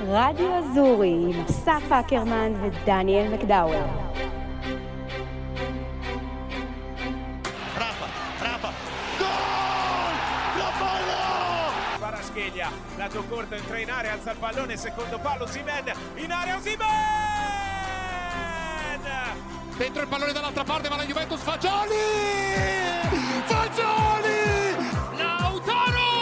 רדיו אזורי עם אסף אקרמן ודניאל מקדאוול. Lato corto, entra in area, alza il pallone, secondo palo, Osimhen, in area Osimhen! Dentro il pallone dall'altra parte, ma la Juventus, Fagioli! Fagioli! Lautaro!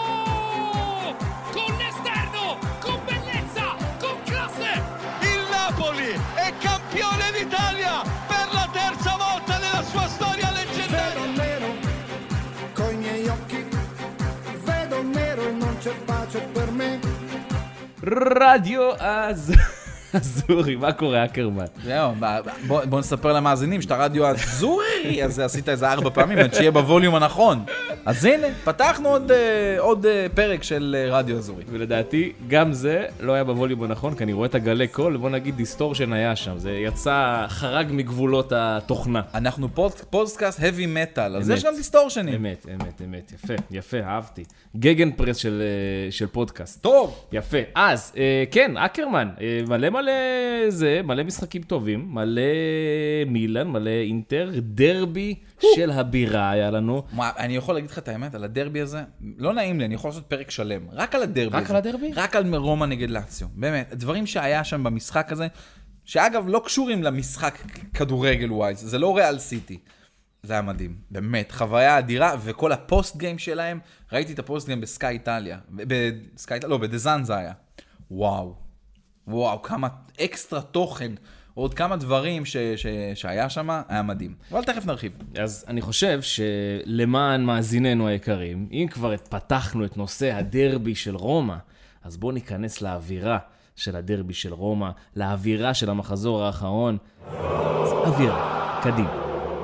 Con l'esterno, con bellezza, con classe! Il Napoli è campione d'Italia per la terza volta nella sua storia leggendaria! Vedo nero coi miei occhi, vedo nero e non c'è pace per me. רדיו אזורי, מה קורה, אקרמן? זהו, בוא נספר למאזינים שאתה רדיו אזורי, אז עשית איזה 4 פעמים, עד שיהיה בווליום הנכון. אז הנה, פתחנו עוד פרק של רדיו אזורי. ולדעתי, גם זה לא היה בווליום הנכון, כי אני רואה את הגלי קול, בוא נגיד דיסטורשן היה שם, זה יצא חרג מגבולות התוכנה. אנחנו פודקאסט heavy metal, אז יש גם דיסטורשנים. אמת, יפה, אהבתי. גגן פרס של פודקאסט. טוב. יפה, אז, כן, אקרמן, מלא משחקים טובים, מלא מילאן, מלא אינטר, דרבי של הבירה היה לנו. אני יכול להגיד לך את האמת, על הדרבי הזה, לא נעים לי, אני יכול לעשות פרק שלם, רק על הדרבי הזה. רק על הדרבי? רק על רומא נגד לאציו, באמת, הדברים שהיה שם במשחק הזה, שאגב לא קשורים למשחק כדורגל ווייז, זה לא ריאל סיטי. זה היה מדהים, באמת, חוויה אדירה, וכל הפוסט גיים שלהם, ראיתי את הפוסט גיים בסקאי איטליה, בדזן זה היה. וואו, כמה אקסטרה תוכן, עוד כמה דברים שהיה שם, היה מדהים. אבל תכף נרחיב. אז אני חושב שלמען מאזיננו היקרים, אם כבר פתחנו את נושא הדרבי של רומא, אז בואו ניכנס לאווירה של הדרבי של רומא, לאווירה של המחזור האחרון. אז אווירה, קדימה.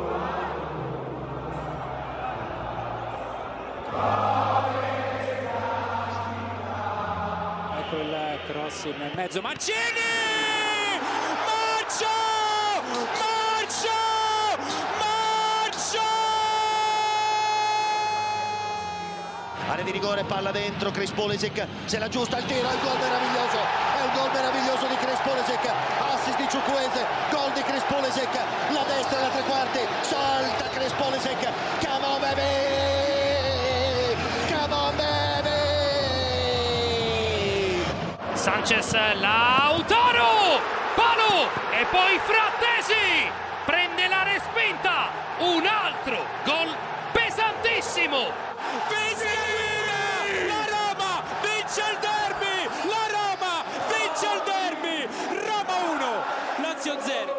In mezzo Mancini! Marcio! Area di rigore, palla dentro, Krespolesic, se la giusta il tiro, il gol meraviglioso, è il gol meraviglioso di Krespolesic, assist di Chukwueze, gol di Krespolesic, la destra e la tre quarti, salta Krespolesic, come on baby! Sanchez, Lautaro, palo e poi Frattesi prende la respinta, un altro gol pesantissimo. La Roma vince il derby, Roma 1, Lazio 0.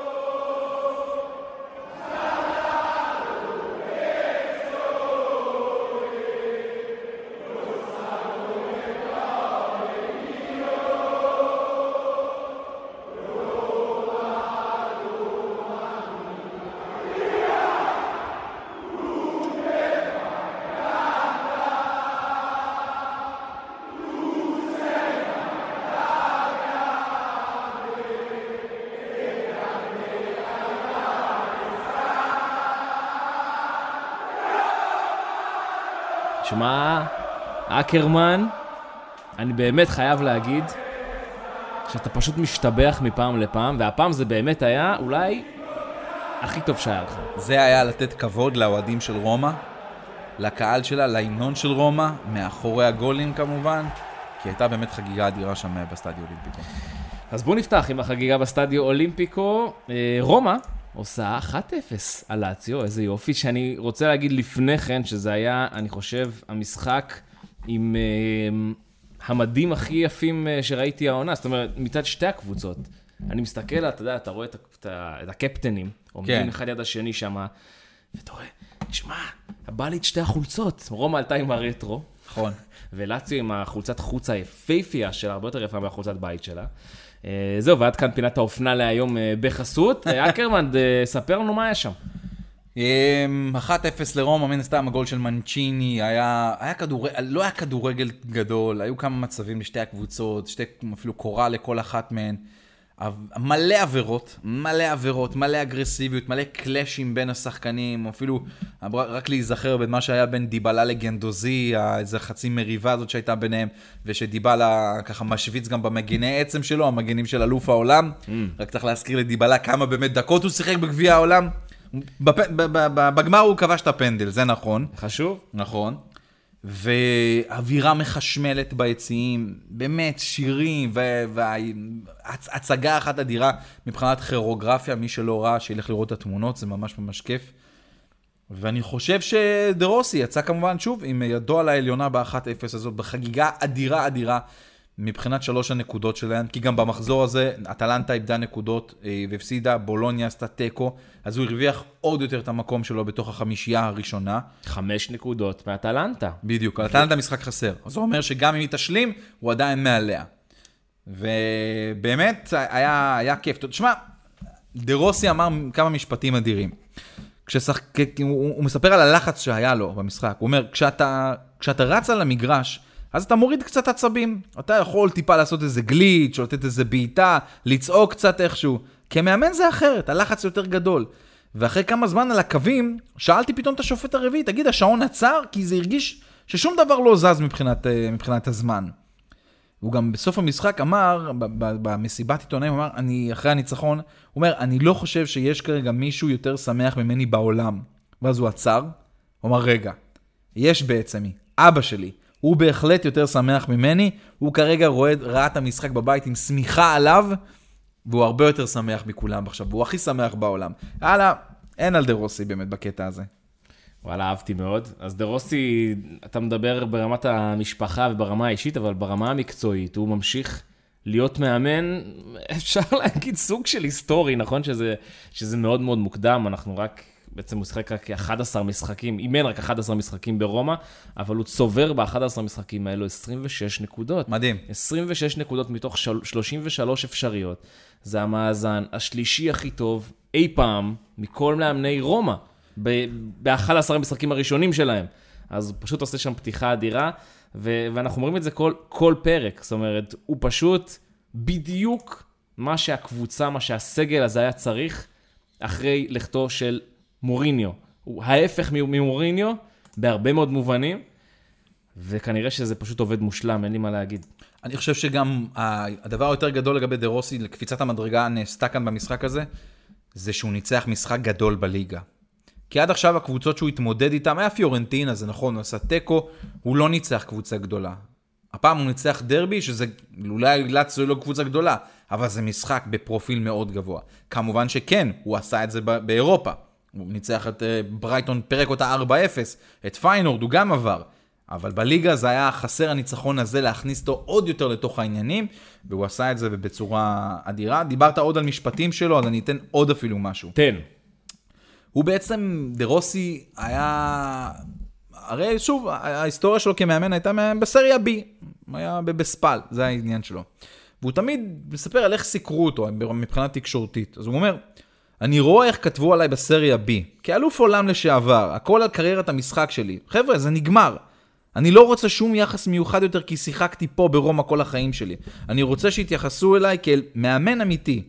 שמע, אקרמן, אני באמת חייב להגיד שאתה פשוט משתבח מפעם לפעם, והפעם זה באמת היה אולי הכי טוב שהיה לך. זה היה לתת כבוד לאוהדים של רומא, לקהל שלה, להמנון של רומא, מאחורי הגולים כמובן, כי הייתה באמת חגיגה אדירה שם בסטדיו אולימפיקו. אז בואו נפתח עם החגיגה בסטדיו אולימפיקו. רומא עושה 1-0 על לאציו, איזה יופי, שאני רוצה להגיד לפני כן, שזה היה, אני חושב, המשחק עם המדים הכי יפים שראיתי העונה, זאת אומרת, מצד שתי הקבוצות. אני מסתכל, אתה יודע, אתה רואה את הקפטנים, עומדים אחד יד השני שם, ואתה רואה, תשמע, בא לי את שתי החולצות, רומא עלתה עם הרטרו, נכון. ולאציו עם החולצת חוץ היפהפייה שלה, הרבה יותר יפה מהחולצת בית שלה. זהו, ועד כאן פינת האופנה להיום בחסות. אקרמן, ספר לנו מה היה שם. 1-0 לרומא, מן הסתם הגול של מנצ'יני, לא היה כדורגל גדול, היו כמה מצבים לשתי הקבוצות, אפילו קורה לכל אחת מהן, מלא עבירות, מלא אגרסיביות, מלא קלאשים בין השחקנים, אפילו רק להיזכר במה שהיה בין דיבלה לגנדוזי, איזה חצי מריבה הזאת שהייתה ביניהם, ושדיבלה ככה משוויץ גם במגיני עצם שלו, המגינים של אלוף העולם, רק צריך להזכיר לדיבלה כמה באמת דקות הוא שיחק בגביע העולם, בגמר הוא כבש את הפנדל, זה נכון. חשוב. נכון. ואווירה מחשמלת ביציעים, באמת שירים והצגה אחת אדירה מבחינת כירוגרפיה, מי שלא ראה שילך לראות את התמונות, זה ממש ממש כיף. ואני חושב שדרוסי יצא כמובן שוב עם ידו על העליונה ב-1-0 הזאת, בחגיגה אדירה מבחינת 3 הנקודות שלהם, כי גם במחזור הזה אטלנטה איבדה נקודות והפסידה, בולוניה עשתה טקו, אז הוא הרוויח עוד יותר את המקום שלו בתוך החמישייה הראשונה. 5 נקודות מאטלנטה. בדיוק, אטלנטה משחק חסר. אז זה אומר שגם אם היא תשלים, הוא עדיין מעליה. ובאמת היה כיף. תשמע, דרוסי אמר כמה משפטים אדירים. הוא מספר על הלחץ שהיה לו במשחק. הוא אומר, כשאתה רץ על המגרש, אז אתה מוריד קצת עצבים. אתה יכול טיפה לעשות איזה גליץ' או לתת איזה בעיטה, לצעוק קצת איכשהו. כמאמן זה אחרת, הלחץ יותר גדול. ואחרי כמה זמן על הקווים, שאלתי פתאום את השופט הרביעי, תגיד, השעון עצר? כי זה הרגיש ששום דבר לא זז מבחינת הזמן. הוא גם בסוף המשחק אמר, במסיבת עיתונאים, אמר, אחרי הניצחון, הוא אומר, אני לא חושב שיש כרגע מישהו יותר שמח ממני בעולם. ואז הוא עצר, הוא אמר, רגע, יש בעצם אבא שלי. הוא בהחלט יותר שמח ממני, הוא כרגע ראה את המשחק בבית עם סמיכה עליו, והוא הרבה יותר שמח מכולם עכשיו, והוא הכי שמח בעולם. הלאה, אין על דרוסי באמת בקטע הזה. וואלה, אהבתי מאוד. אז דרוסי, אתה מדבר ברמת המשפחה וברמה האישית, אבל ברמה המקצועית, הוא ממשיך להיות מאמן, אפשר להגיד סוג של היסטורי, נכון? שזה מאוד מאוד מוקדם, אנחנו רק... בעצם הוא שחק רק 11 משחקים, אימן רק 11 משחקים ברומא, אבל הוא צובר ב-11 משחקים האלו 26 נקודות. מדהים. 26 נקודות מתוך 33 אפשריות. זה המאזן השלישי הכי טוב אי פעם מכל מאמני רומא, ב-11 המשחקים הראשונים שלהם. אז הוא פשוט עושה שם פתיחה אדירה, ואנחנו אומרים את זה כל פרק. זאת אומרת, הוא פשוט בדיוק מה שהקבוצה, מה שהסגל הזה היה צריך, אחרי לכתו של מוריניו. הוא ההפך ממוריניו, בהרבה מאוד מובנים, וכנראה שזה פשוט עובד מושלם, אין לי מה להגיד. אני חושב שגם הדבר היותר גדול לגבי דרוסי, לקפיצת המדרגה נעשתה כאן במשחק הזה, זה שהוא ניצח משחק גדול בליגה. כי עד עכשיו הקבוצות שהוא התמודד איתם, היה פיורנטינה, זה נכון, הוא עשה טקו, הוא לא ניצח קבוצה גדולה. הפעם הוא ניצח דרבי, שזה אולי לאציו לא קבוצה גדולה, אבל זה משחק בפרופיל מאוד גבוה. כמובן שכן, הוא עשה את זה באירופה. הוא ניצח את ברייטון, פרק אותה 4-0, את פיינורד הוא גם עבר, אבל בליגה זה היה חסר הניצחון הזה להכניס אותו עוד יותר לתוך העניינים, והוא עשה את זה בצורה אדירה. דיברת עוד על משפטים שלו, אז אני אתן עוד אפילו משהו. תן. הוא בעצם, דרוסי היה, הרי שוב, ההיסטוריה שלו כמאמן הייתה בסריה B, היה בספל, זה העניין שלו. והוא תמיד מספר על איך סיקרו אותו מבחינה תקשורתית. אז הוא אומר, אני רואה איך כתבו עליי בסריה B, כאלוף עולם לשעבר, הכל על קריירת המשחק שלי. חבר'ה, זה נגמר. אני לא רוצה שום יחס מיוחד יותר, כי שיחקתי פה ברומא כל החיים שלי. אני רוצה שיתייחסו אליי כאל מאמן אמיתי.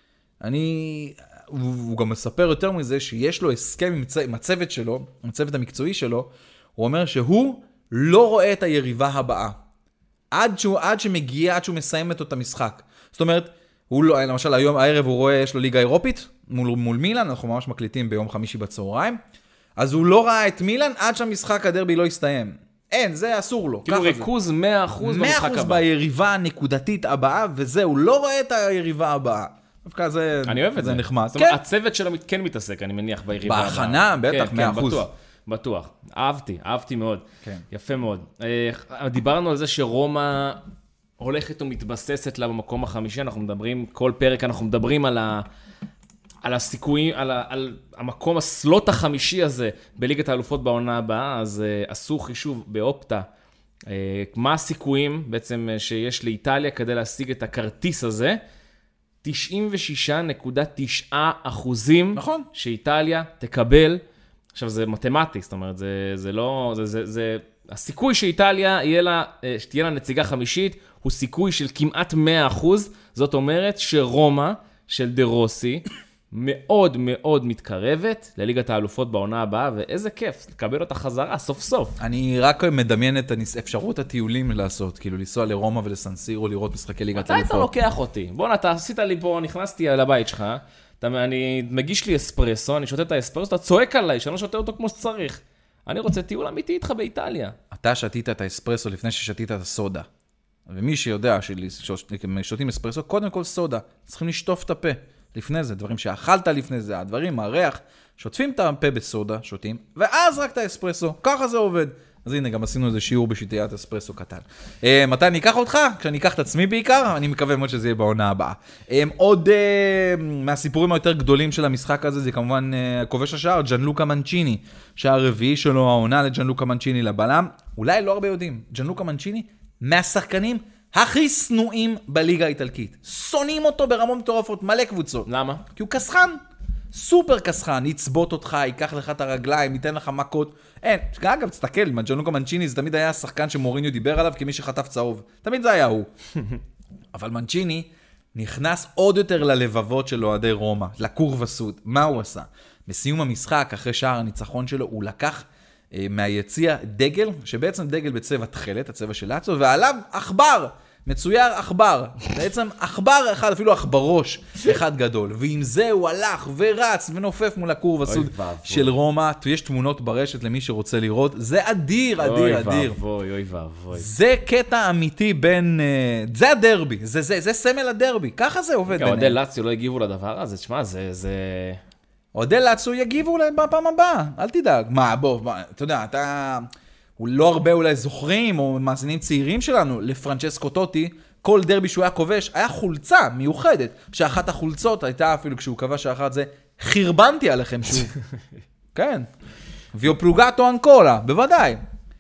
הוא גם מספר יותר מזה שיש לו הסכם עם הצוות שלו, עם הצוות המקצועי שלו, הוא אומר שהוא לא רואה את היריבה הבאה. עד שהוא מסיים את המשחק. זאת אומרת, הוא לא, למשל היום הערב הוא רואה, יש לו ליגה אירופית, מול מילאן, אנחנו ממש מקליטים ביום חמישי בצהריים, אז הוא לא ראה את מילאן עד שהמשחק הדרבי לא יסתיים. אין, זה אסור לו. כאילו ריכוז 100% במשחק הבא. 100% ביריבה הנקודתית הבאה, וזה, הוא לא רואה את היריבה הבאה. דווקא זה, אני אוהב את זה. נחמד. זאת אומרת, הצוות שלו כן מתעסק, אני מניח, ביריבה הבאה. בהכנה, בטח, 100%. בטוח. אהבתי מאוד. יפה מאוד. דיברנו על זה שרומא הולכת ומתבססת לה במקום החמישי, אנחנו מדברים, כל פרק אנחנו מדברים על הסיכויים, על המקום הסלוט החמישי הזה בליגת האלופות בעונה הבאה, אז עשו חישוב באופטה, מה הסיכויים בעצם שיש לאיטליה כדי להשיג את הכרטיס הזה, 96.9% נכון. שאיטליה תקבל, עכשיו, זה מתמטי, זאת אומרת, זה לא, זה הסיכוי שאיטליה שתהיה לה נציגה חמישית, הוא סיכוי של כמעט 100%, זאת אומרת שרומא של דה רוסי, מאוד מאוד מתקרבת לליגת האלופות בעונה הבאה, ואיזה כיף, לקבל אותה חזרה, סוף סוף. אני רק מדמיין את אפשרות הטיולים לעשות, כאילו לנסוע לרומא ולסנסירו, לראות משחקי ליגת האלופות. מתי אתה לוקח אותי? בוא, אתה עשית לי פה, נכנסתי לבית שלך, אני מגיש לי אספרסו, אני שותה את האספרסו, אתה צועק עליי, שאני לא שותה אותו כמו שצריך. אני רוצה טיול אמיתי איתך באיטליה. אתה שתית את האספרסו לפני ששתית את הסודה. ומי שיודע ששותים אספרסו, קודם כל סודה. צריכים לשטוף את הפה. לפני זה, דברים שאכלת לפני זה, הדברים, הריח, שוטפים את הפה בסודה, שותים, ואז רק את האספרסו, ככה זה עובד. אז הנה, גם עשינו איזה שיעור בשיטיית אספרסו קטן. מתי אני אקח אותך? כשאני אקח את עצמי בעיקר, אני מקווה מאוד שזה יהיה בעונה הבאה. עוד מהסיפורים היותר גדולים של המשחק הזה, זה כמובן כובש השער, ג'אנלוקה מנצ'יני, שער רביעי שלו, העונה לג'אנלוקה מנצ'יני לבלם. אולי לא הרבה יודעים, ג'אנלוקה מנצ'יני, מהשחקנים הכי שנואים בליגה האיטלקית. שונאים אותו ברמות מטורפות, מלא קבוצות. למה? כי הוא כסחן, סופר כסחן, יצבוט אותך, ייקח לך את הרגליים, ייתן לך מכות. אין, אגב, תסתכל, ג'אנלוקה מנצ'יני זה תמיד היה השחקן שמוריניו דיבר עליו כמי שחטף צהוב. תמיד זה היה הוא. אבל מנצ'יני נכנס עוד יותר ללבבות של אוהדי רומא, לקור וסוד. מה הוא עשה? בסיום המשחק, אחרי שער הניצחון שלו, הוא לקח מהיציע דגל, שבעצם דגל בצבע תכלת, הצבע של לאציו, ועליו עכבר, מצויר עכבר, בעצם עכבר אחד, אפילו עכברוש אחד גדול, ועם זה הוא הלך ורץ ונופף מול הכור וסוד של רומא. יש תמונות ברשת למי שרוצה לראות, זה אדיר, אדיר, אדיר. אוי ואבוי. זה קטע אמיתי בין, זה הדרבי, זה סמל הדרבי, ככה זה עובד ביניהם. אוהדי לאציו לא הגיבו לדבר הזה, תשמע, זה... אוהדי לאציו יגיבו אולי בפעם הבאה, אל תדאג. מה, בוא, אתה יודע, הוא לא הרבה אולי זוכרים, או מאזינים צעירים שלנו, לפרנצ'סקו טוטי, כל דרבי שהוא היה כובש, היה חולצה מיוחדת, שאחת החולצות הייתה אפילו כשהוא כבש האחת זה, חרבנתי עליכם שוב. כן. ויופלוגטו אנקולה, בוודאי.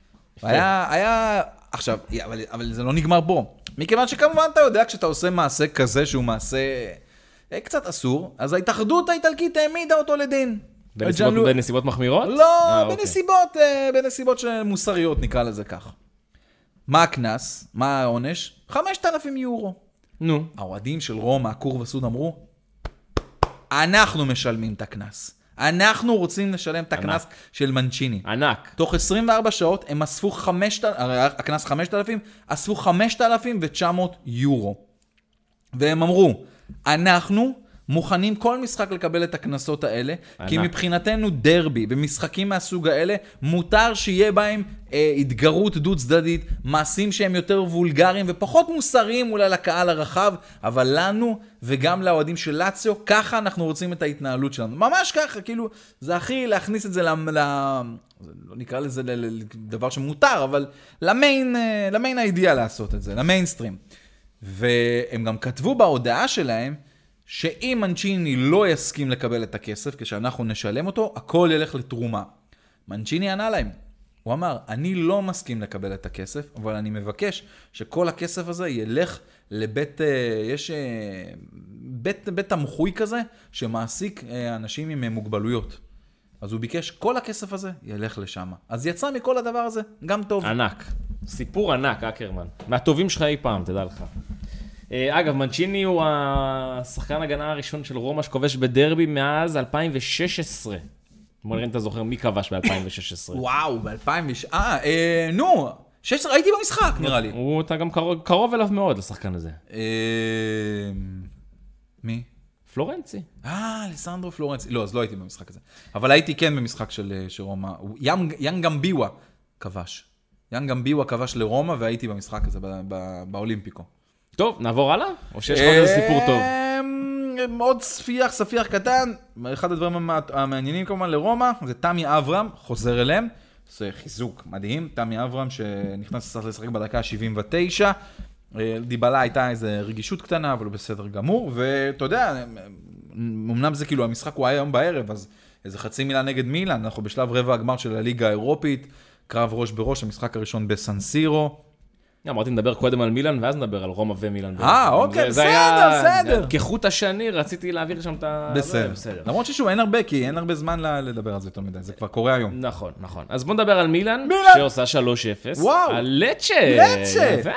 היה, עכשיו, אבל זה לא נגמר בו. מכיוון שכמובן אתה יודע, כשאתה עושה מעשה כזה, שהוא מעשה קצת אסור, אז ההתאחדות האיטלקית העמידה אותו לדין. בנסיבות מחמירות? לא, בנסיבות מוסריות, נקרא לזה כך. מה הכנס? מה העונש? 5,000 יורו. נו. האוהדים של רומא, הכור וסוד אמרו, אנחנו משלמים את הכנס. אנחנו רוצים לשלם את הכנס של מנצ'יני. ענק. תוך 24 שעות הם אספו 5,000, הכנס 5,000, אספו 5,900 יורו. והם אמרו, אנחנו מוכנים כל משחק לקבל את הכנסות האלה, כי מבחינתנו דרבי ומשחקים מהסוג האלה, מותר שיהיה בהם התגרות דו צדדית, מעשים שהם יותר וולגריים ופחות מוסריים אולי לקהל הרחב, אבל לנו וגם לאוהדים של לאציו, ככה אנחנו רוצים את ההתנהלות שלנו. ממש ככה, כאילו, זה הכי להכניס את זה לא נקרא לזה לדבר שמותר, אבל למיין האידיאל לעשות את זה, למיינסטרים. והם גם כתבו בהודעה שלהם, שאם מנצ'יני לא יסכים לקבל את הכסף, כשאנחנו נשלם אותו, הכל ילך לתרומה. מנצ'יני ענה להם. הוא אמר, אני לא מסכים לקבל את הכסף, אבל אני מבקש שכל הכסף הזה ילך לבית, יש בית תמחוי כזה, שמעסיק אנשים עם מוגבלויות. אז הוא ביקש, כל הכסף הזה ילך לשם. אז יצא מכל הדבר הזה, גם טוב. ענק. סיפור ענק, אקרמן. מהטובים שלך אי פעם, תדע לך. אגב, מנצ'יני הוא השחקן הגנה הראשון של רומא שכובש בדרבי מאז 2016. בוא נראה אם אתה זוכר מי כבש ב-2016. וואו, ב-2016. נו, 16 הייתי במשחק, נראה לי. אתה גם קרוב אליו מאוד, לשחקן הזה. מי? פלורנצי. לסנדרו פלורנצי. לא, אז לא הייתי במשחק הזה. אבל הייתי כן במשחק של רומא. יאן גמביווה כבש. יאן גמביווה כבש לרומא, והייתי במשחק הזה באולימפיקו. טוב, נעבור הלאה? או שיש לך איזה סיפור טוב? עוד ספיח קטן. אחד הדברים המעניינים כמובן לרומא, זה תמי אברהם, חוזר אליהם. זה חיזוק מדהים. תמי אברהם שנכנס לשחק בדקה ה-79. דיבלה הייתה איזו רגישות קטנה, אבל הוא בסדר גמור. ואתה יודע, אמנם זה כאילו המשחק הוא היה היום בערב, אז איזה חצי מילה נגד מילאן. אנחנו בשלב רבע הגמר של הליגה האירופית. קרב ראש בראש, המשחק הראשון בסנסירו. אמרתי, נדבר קודם על מילאן, ואז נדבר על רומא ומילאן. אוקיי, בסדר. כחוט השני, רציתי להעביר שם את ה... בסדר. למרות ששוב, אין הרבה, כי אין הרבה זמן לדבר על זה יותר מדי, זה כבר קורה היום. נכון. אז בוא נדבר על מילאן, שעושה 3-0. וואו. על לצ'ה. יפה.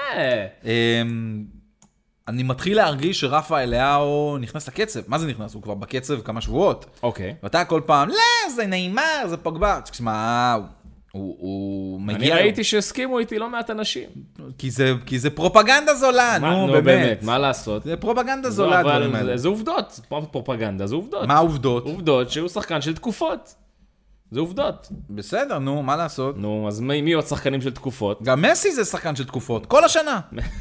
אני מתחיל להרגיש שרפה אליהו נכנס לקצב. מה זה נכנס? הוא כבר בקצב כמה שבועות. אוקיי. ואתה כל פעם, זה נעימר, זה פוגבה. תשמע, הוא מגיע... אני ראיתי שהסכימו איתי לא מעט אנשים. כי זה פרופגנדה זולה, נו באמת. מה לעשות? זה פרופגנדה זולה, הדברים האלה. זה עובדות, פרופגנדה, זה עובדות. מה העובדות? עובדות שהוא שחקן של תקופות. זה עובדות. בסדר, נו, מה לעשות? נו, אז מי עוד שחקנים של תקופות? גם מסי זה שחקן של תקופות, כל השנה.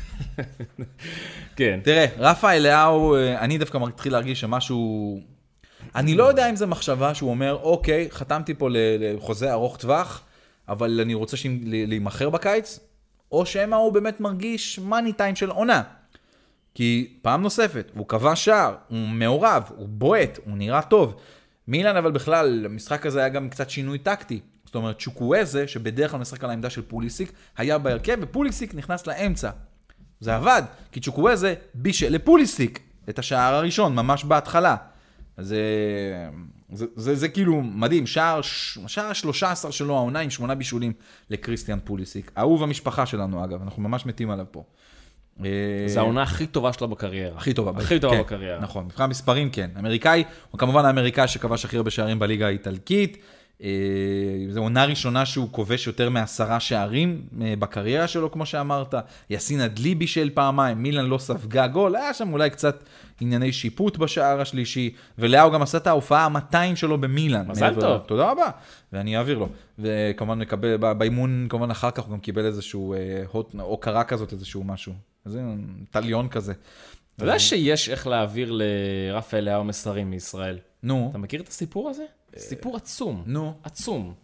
כן. תראה, רפה אליהו, אני דווקא מתחיל להרגיש שמשהו... אני לא יודע אם זה מחשבה שהוא אומר, אוקיי, חתמתי פה לחוזה ארוך טווח, אבל אני רוצה להימחר בקיץ, או שמה הוא באמת מרגיש מאני טיים של עונה. כי פעם נוספת, הוא קבע שער, הוא מעורב, הוא בועט, הוא נראה טוב. מילאן אבל בכלל, המשחק הזה היה גם קצת שינוי טקטי. זאת אומרת, צ'וקוויזה, שבדרך כלל משחק על העמדה של פוליסיק, היה בהרכב, ופוליסיק נכנס לאמצע. זה עבד, כי צ'וקוויזה בישל לפוליסיק את השער הראשון, ממש בהתחלה. אז זה כאילו מדהים, שער ה-13 שלו, העונה עם 8 בישולים לקריסטיאן פוליסיק. אהוב המשפחה שלנו אגב, אנחנו ממש מתים עליו פה. זה העונה הכי טובה שלו בקריירה. הכי טובה כן, בקריירה. נכון, מבחינת מספרים כן. אמריקאי, הוא כמובן האמריקאי שכבש הכי הרבה שערים בליגה האיטלקית. זו עונה ראשונה שהוא כובש יותר מ10 שערים בקריירה שלו, כמו שאמרת. יאסין אדליבי של פעמיים, מילאן לא ספגה גול, היה שם אולי קצת ענייני שיפוט בשער השלישי, ולאו גם עשה את ההופעה ה-200 שלו במילאן. מזל טוב. תודה רבה, ואני אעביר לו. וכמובן מקבל, באימון, כמובן אחר כך הוא גם קיבל איזשהו הוקרה כזאת, איזשהו משהו. איזה טליון כזה. אתה יודע שיש איך להעביר לרפה אליהו מסרים מישראל? נו. אתה מכיר את הסיפור הזה? סיפור עצום. נו. עצום.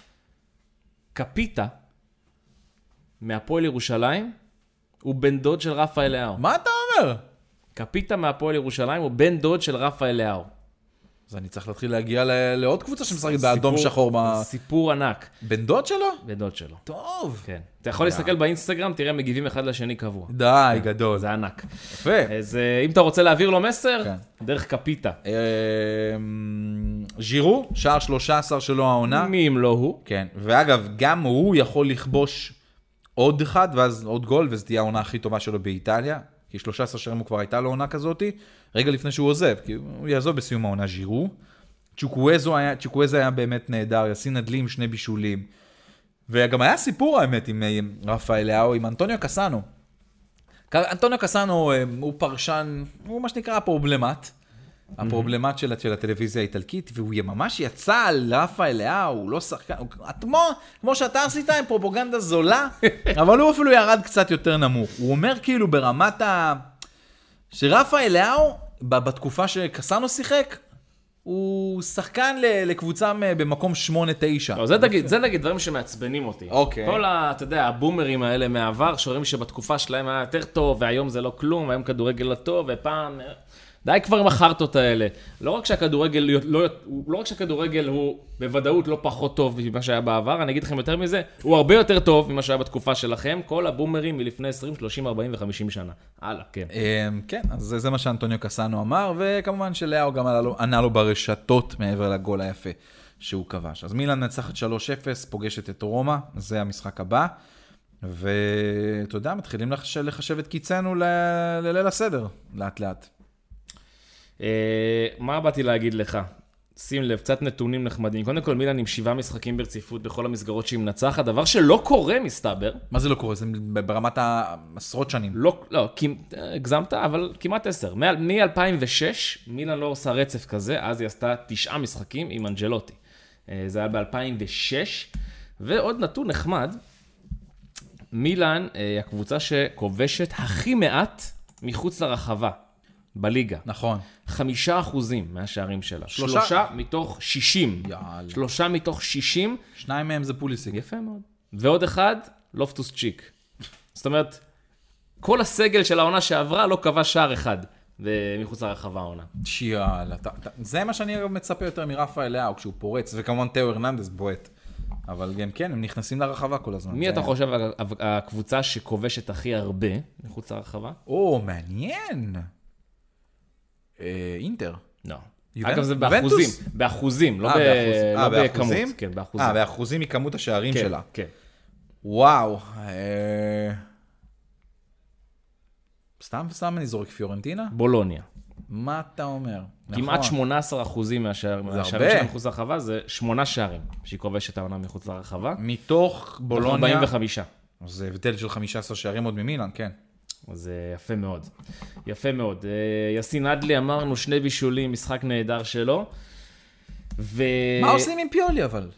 קפיטה מהפועל ירושלים הוא בן דוד של רפה אליהו. מה אתה אומר? קפיטה מהפועל ירושלים הוא בן דוד של רפה אליהו. אז אני צריך להתחיל להגיע לעוד קבוצה שמשחקת באדום שחור. סיפור ענק. בן דוד שלו? בן דוד שלו. טוב. כן. אתה יכול להסתכל באינסטגרם, תראה מגיבים אחד לשני קבוע. די, גדול. זה ענק. יפה. אז אם אתה רוצה להעביר לו מסר, דרך קפיטה. ז'ירו, שער 13 שלו העונה. מי אם לא הוא? כן. ואגב, גם הוא יכול לכבוש עוד אחד, ואז עוד גול, וזו תהיה העונה הכי טובה שלו באיטליה. כי 13 שערים הוא כבר הייתה לו עונה כזאת, רגע לפני שהוא עוזב, כי הוא יעזוב בסיום העונה ז'ירו. צ'וקוויזה היה באמת נהדר, יאסין אדלי עם 2 בישולים. וגם היה סיפור האמת עם רפה אליהו, עם אנטוניו קסאנו. אנטוניו קסאנו הוא פרשן, הוא מה שנקרא הפרובלמט. הפרובלמט של הטלוויזיה האיטלקית, והוא ממש יצא על רפה אליהו, הוא לא שחקן, כמו שאתה עשית עם פרופגנדה זולה, אבל הוא אפילו ירד קצת יותר נמוך. הוא אומר כאילו ברמת שרפה אליהו, בתקופה שקסאנו שיחק, הוא שחקן לקבוצה במקום 8-9. זה נגיד דברים שמעצבנים אותי. אוקיי. כל אתה יודע, הבומרים האלה מהעבר, שאומרים שבתקופה שלהם היה יותר טוב, והיום זה לא כלום, והיום כדורגל לא טוב, ופעם... די כבר עם החרטות האלה. לא רק שהכדורגל הוא בוודאות לא פחות טוב ממה שהיה בעבר, אני אגיד לכם יותר מזה, הוא הרבה יותר טוב ממה שהיה בתקופה שלכם, כל הבומרים מלפני 20, 30, 40 ו-50 שנה. הלאה, כן. כן, אז זה מה שאנטוניו קסאנו אמר, וכמובן שלאו גם ענה לו ברשתות מעבר לגול היפה שהוא כבש. אז מילאן נצחת 3-0, פוגשת את רומא, זה המשחק הבא, ואתה יודע, מתחילים לחשב את קיצנו לליל הסדר, לאט לאט. מה באתי להגיד לך? שים לב, קצת נתונים נחמדים. קודם כל מילאן עם 7 משחקים ברציפות בכל המסגרות שהיא מנצחת, דבר שלא קורה מסתבר. מה זה לא קורה? זה ברמת עשרות שנים. לא, הגזמת, אבל כמעט 10. מ-2006 מילאן לא עושה רצף כזה, אז היא עשתה 9 משחקים עם אנג'לוטי. זה היה ב-2006, ועוד נתון נחמד, מילאן היא הקבוצה שכובשת הכי מעט מחוץ לרחבה. בליגה. נכון. 5% מהשערים שלה. 3 מתוך 60. 3 מתוך 60. 2 מהם זה פוליסיק. יפה מאוד. ועוד אחד, לופטוס צ'יק. זאת אומרת, כל הסגל של העונה שעברה לא קבע שער אחד מחוץ לרחבה העונה. יאללה. זה מה שאני מצפה יותר מרפה אליהו כשהוא פורץ, וכמובן תאו הרננדס בועט. אבל גם כן, הם נכנסים לרחבה כל הזמן. מי אתה חושב הקבוצה שכובשת הכי הרבה מחוץ לרחבה? או, מעניין. אינטר. לא. אגב, זה באחוזים. באחוזים, לא בכמות. כן, באחוזים. באחוזים מכמות השערים שלה. כן. וואו. סתם אני זורק פיורנטינה? בולוניה. מה אתה אומר? כמעט 18% מהשערים שלה מחוץ לרחבה, זה 8 שערים שהיא כובשת העונה מחוץ לרחבה. מתוך בולוניה? 45. זה הבדל של 15 שערים עוד ממילאן, כן. זה יפה מאוד. יפה מאוד. יסין אדלי, אמרנו 2 בישולים, משחק נהדר שלו. מה עושים עם פיולי אבל?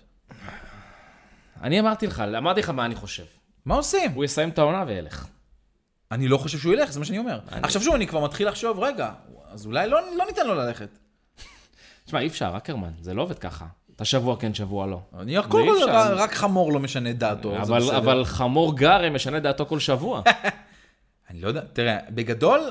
אני אמרתי לך מה אני חושב. מה עושים? הוא יסיים את העונה וילך. אני לא חושב שהוא ילך, זה מה שאני אומר. עכשיו שוב, אני כבר מתחיל לחשוב, רגע, אז אולי לא ניתן לו ללכת. תשמע, אי אפשר, אקרמן, זה לא עובד ככה. אתה שבוע כן, שבוע לא. אני רק חמור לא משנה דעתו. אבל חמור גר משנה דעתו כל שבוע. אני לא יודע, תראה, בגדול,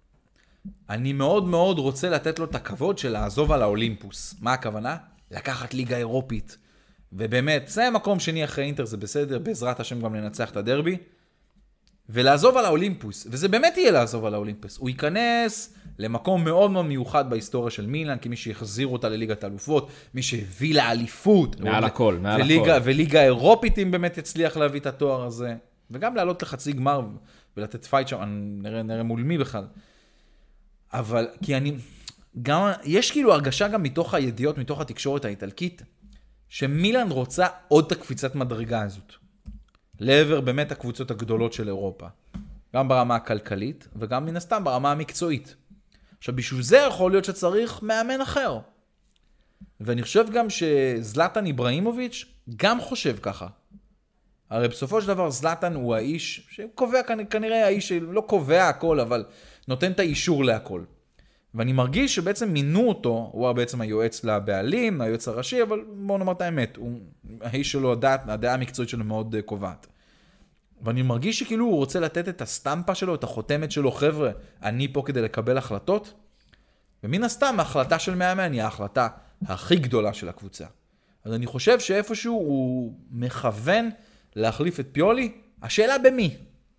אני מאוד מאוד רוצה לתת לו את הכבוד של לעזוב על האולימפוס. מה הכוונה? לקחת ליגה אירופית. ובאמת, זה מקום שני אחרי אינטר, זה בסדר, בעזרת השם גם לנצח את הדרבי. ולעזוב על האולימפוס, וזה באמת יהיה לעזוב על האולימפוס. הוא ייכנס למקום מאוד מאוד מיוחד בהיסטוריה של מילאן, כמי שיחזיר אותה לליגת האלופות, מי שהביא לאליפות. מעל הכל, מעל הכל. וליגה אירופית, אם באמת יצליח להביא את התואר הזה. וגם לעלות לחצי גמר ולתת פייט שם, נראה מול מי בכלל. אבל, כי יש כאילו הרגשה גם מתוך הידיעות, מתוך התקשורת האיטלקית, שמילאן רוצה עוד את הקפיצת מדרגה הזאת. לעבר באמת הקבוצות הגדולות של אירופה. גם ברמה הכלכלית, וגם מן הסתם ברמה המקצועית. עכשיו, בשביל זה יכול להיות שצריך מאמן אחר. ואני חושב גם שזלטן איברהימוביץ' גם חושב ככה. הרי בסופו של דבר זלטן הוא האיש שקובע, כנראה האיש שלא קובע הכל, אבל נותן את האישור להכל. ואני מרגיש שבעצם מינו אותו, הוא בעצם היועץ לבעלים, היועץ הראשי, אבל בואו נאמר את האמת, האיש שלו, הדעה המקצועית שלו מאוד קובעת. ואני מרגיש שכאילו הוא רוצה לתת את הסטמפה שלו, את החותמת שלו, חבר'ה, אני פה כדי לקבל החלטות, ומן הסתם ההחלטה של מאמן היא ההחלטה הכי גדולה של הקבוצה. אז אני חושב שאיפשהו הוא מכוון להחליף את פיולי, השאלה במי?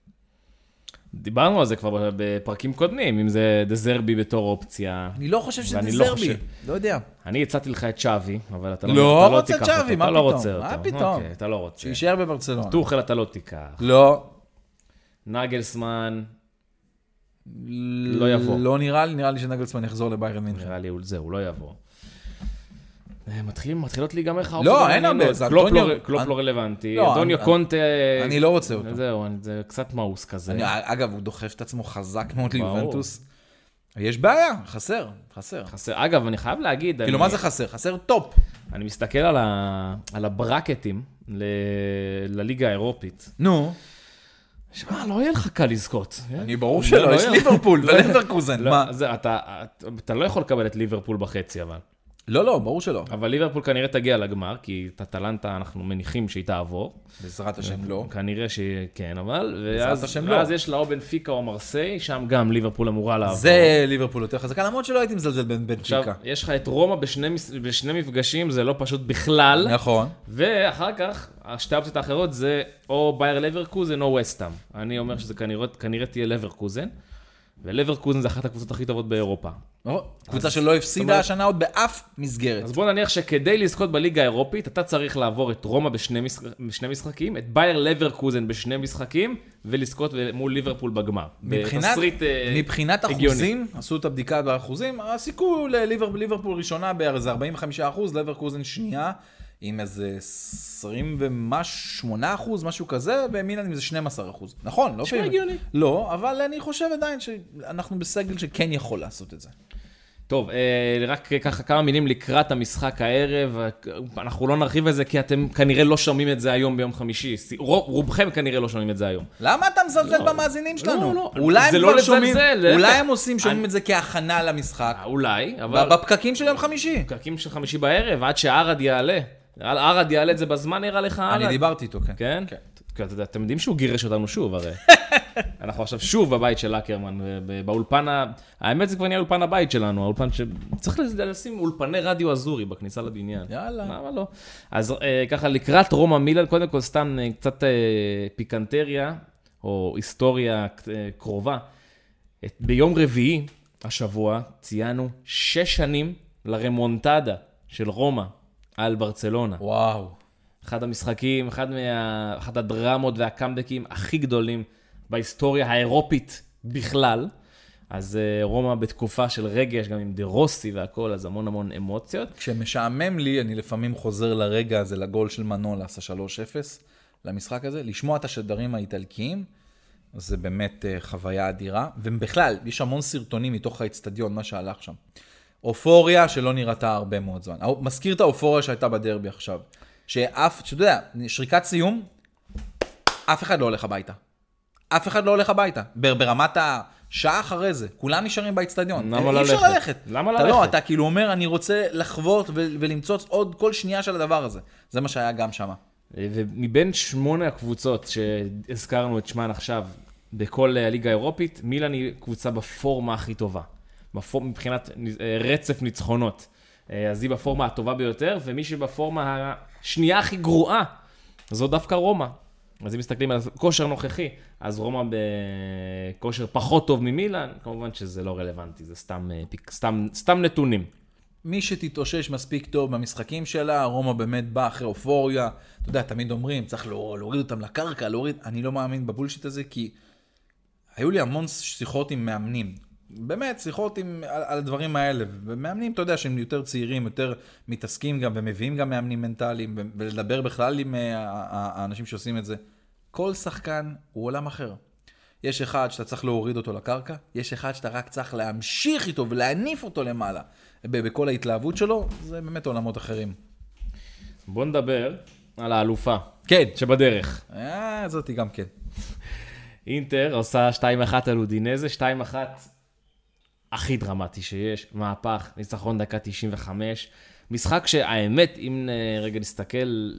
דיברנו על זה כבר בפרקים קודמים, אם זה דזרבי בתור אופציה. אני לא חושב שזה דזרבי, לא יודע. אני הצעתי לך את צ'אבי, אבל אתה לא לא רוצה תיקח צ'אבי, אותו. אתה לא רוצה אותו. מה פתאום? אוקיי, אתה לא רוצה. שישאר בברצלונה. טוחל אתה לא תיקח. לא. נגלסמן לא יבוא. לא נראה לי שנגלסמן יחזור לביירן מינכן. נראה לי הוא לא יבוא. מתחילות להיגמר לך. לא, אין הרבה. קלופ לא רלוונטי. דוניו קונטה. אני לא רוצה אותו. זהו, זה קצת מאוס כזה. אגב, הוא דוחף את עצמו חזק מאוד ליובנטוס. יש בעיה, חסר. אגב, אני חייב להגיד... כאילו, מה זה חסר? חסר טופ. אני מסתכל על הברקטים לליגה האירופית. נו. שמע, לא יהיה לך קל לזכות. אני ברור שלא, יש ליברפול ולברקוזן. אתה לא יכול לקבל את ליברפול בחצי, אבל... לא, ברור שלא. אבל ליברפול כנראה תגיע לגמר, כי את הטלנטה אנחנו מניחים שהיא תעבור. בעזרת השם לא. כנראה שכן, אבל... בעזרת השם לא. ואז יש לה או בנפיקה או מרסיי, שם גם ליברפול אמורה לעבור. זה ליברפול יותר חזקה, למרות שלא הייתי מזלזל בנפיקה. עכשיו, יש לך את רומא בשני מפגשים, זה לא פשוט בכלל. נכון. ואחר כך, השתי האופציות האחרות זה או בייר לברקוזן או וסטהאם. אני אומר שזה כנראה תהיה לברקוזן. ולברקוזן זה אחת הקבוצות הכי טובות באירופה. קבוצה שלא הפסידה השנה עוד באף מסגרת. אז בוא נניח שכדי לזכות בליגה האירופית, אתה צריך לעבור את רומא בשני משחקים, את בייר לברקוזן בשני משחקים, ולזכות מול ליברפול בגמר. מבחינת אחוזים, עשו את הבדיקה באחוזים, הסיכוי לליברפול ראשונה באיזה 45%, לברקוזן שנייה, עם איזה 28%, משהו כזה, ומילאן עם איזה 12%. נכון, לא נשמע הגיוני. לא, אבל אני חושב עדיין שאנחנו בסגל שכן יכול לעשות את זה. טוב, רק ככה כמה מילים לקראת המשחק הערב, אנחנו לא נרחיב את זה כי אתם כנראה לא שומעים את זה היום ביום חמישי, רובכם כנראה לא שומעים את זה היום. למה אתה מזלזל במאזינים שלנו? לא, אולי זה לא לזלזל. אולי הם שומעים את זה כהכנה למשחק. אולי, אבל... בפקקים של יום חמישי. בפקקים של חמישי בערב, עד שערד יעלה. ערד יעלה את זה בזמן, נראה לך ערד. אני דיברתי איתו, כן. כן? אתם יודעים שהוא גירש אותנו שוב, הרי. אנחנו עכשיו שוב בבית של אקרמן, באולפן, האמת זה כבר נהיה אולפן הבית שלנו, האולפן שצריך לשים אולפני רדיו אזורי בכניסה לבניין. יאללה. למה לא? אז ככה, לקראת רומא מילאן, קודם כל סתם קצת פיקנטריה, או היסטוריה קרובה. ביום רביעי השבוע ציינו 6 שנים לרמונטדה של רומא על ברצלונה. וואו. אחד המשחקים, אחד הדרמות והקאמבקים הכי גדולים בהיסטוריה האירופית בכלל. אז רומא בתקופה של רגש, גם עם דה רוסי והכל, אז המון אמוציות. כשמשעמם לי, אני לפעמים חוזר לרגע הזה, לגול של מנולס, ה-3-0, למשחק הזה, לשמוע את השדרים האיטלקיים, זה באמת חוויה אדירה. ובכלל, יש המון סרטונים מתוך האצטדיון, מה שהלך שם. אופוריה שלא נראתה הרבה מאוד זמן. מזכיר את האופוריה שהייתה בדרבי עכשיו. שאתה יודע, שריקת סיום, אף אחד לא הולך הביתה. אף אחד לא הולך הביתה. ברמת השעה אחרי זה, כולם נשארים באצטדיון. אי אפשר ללכת. למה אתה ללכת? לא, אתה כאילו אומר, אני רוצה לחוות ולמצוץ עוד כל שנייה של הדבר הזה. זה מה שהיה גם שם. ומבין 8 הקבוצות שהזכרנו את שמן עכשיו, בכל הליגה האירופית, מילאן היא קבוצה בפורמה הכי טובה. מבחינת רצף ניצחונות. אז היא בפורמה הטובה ביותר, ומי שבפורמה השנייה הכי גרועה, זו דווקא רומא. אז אם מסתכלים על כושר נוכחי, אז רומא בכושר פחות טוב ממילאן, כמובן שזה לא רלוונטי, זה סתם נתונים. מי שתתאושש מספיק טוב במשחקים שלה, רומא באמת בא אחרי אופוריה. אתה יודע, תמיד אומרים, צריך להוריד אותם לקרקע, אני לא מאמין בבולשיט הזה, כי היו לי המון שיחות עם מאמנים. באמת, שיחות על הדברים האלה. ומאמנים, אתה יודע, שהם יותר צעירים, יותר מתעסקים גם, ומביאים גם מאמנים מנטליים, ולדבר בכלל עם האנשים שעושים את זה. כל שחקן הוא עולם אחר. יש אחד שאתה צריך להוריד אותו לקרקע, יש אחד שאתה רק צריך להמשיך איתו ולהניף אותו למעלה. בכל ההתלהבות שלו, זה באמת עולמות אחרים. בוא נדבר על האלופה. כן. שבדרך. זאתי גם כן. אינטר עושה 2-1 על אודינזה, 2-1 הכי דרמטי שיש, מהפך, ניצחון דקה 95, משחק שהאמת, אם רגע נסתכל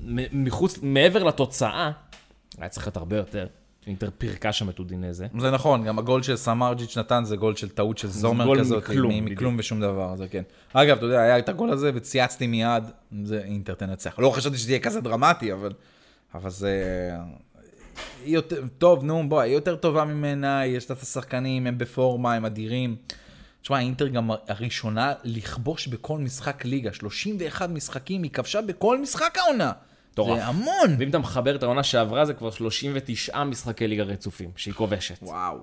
מעבר לתוצאה, היה צריך להיות הרבה יותר. אינטר פירקה שם את אודינזה. זה נכון, גם הגול של סמרג'יץ' נתן זה גול של טעות של זומר כזאת, מכלום ושום דבר, זה כן. אגב, אתה יודע, היה את הגול הזה וצייצתי מיד, זה אינטר תנצח. לא חשבתי שזה יהיה כזה דרמטי, אבל זה... טוב, נו, בוא, היא יותר טובה ממנה, יש את השחקנים, הם בפורמה, הם אדירים. תשמע, אינטר גם הראשונה לכבוש בכל משחק ליגה, 31 משחקים, היא כבשה בכל משחק העונה. טורף. זה המון. ואם אתה מחבר את העונה שעברה, זה כבר 39 משחקי ליגה רצופים, שהיא כובשת. וואו.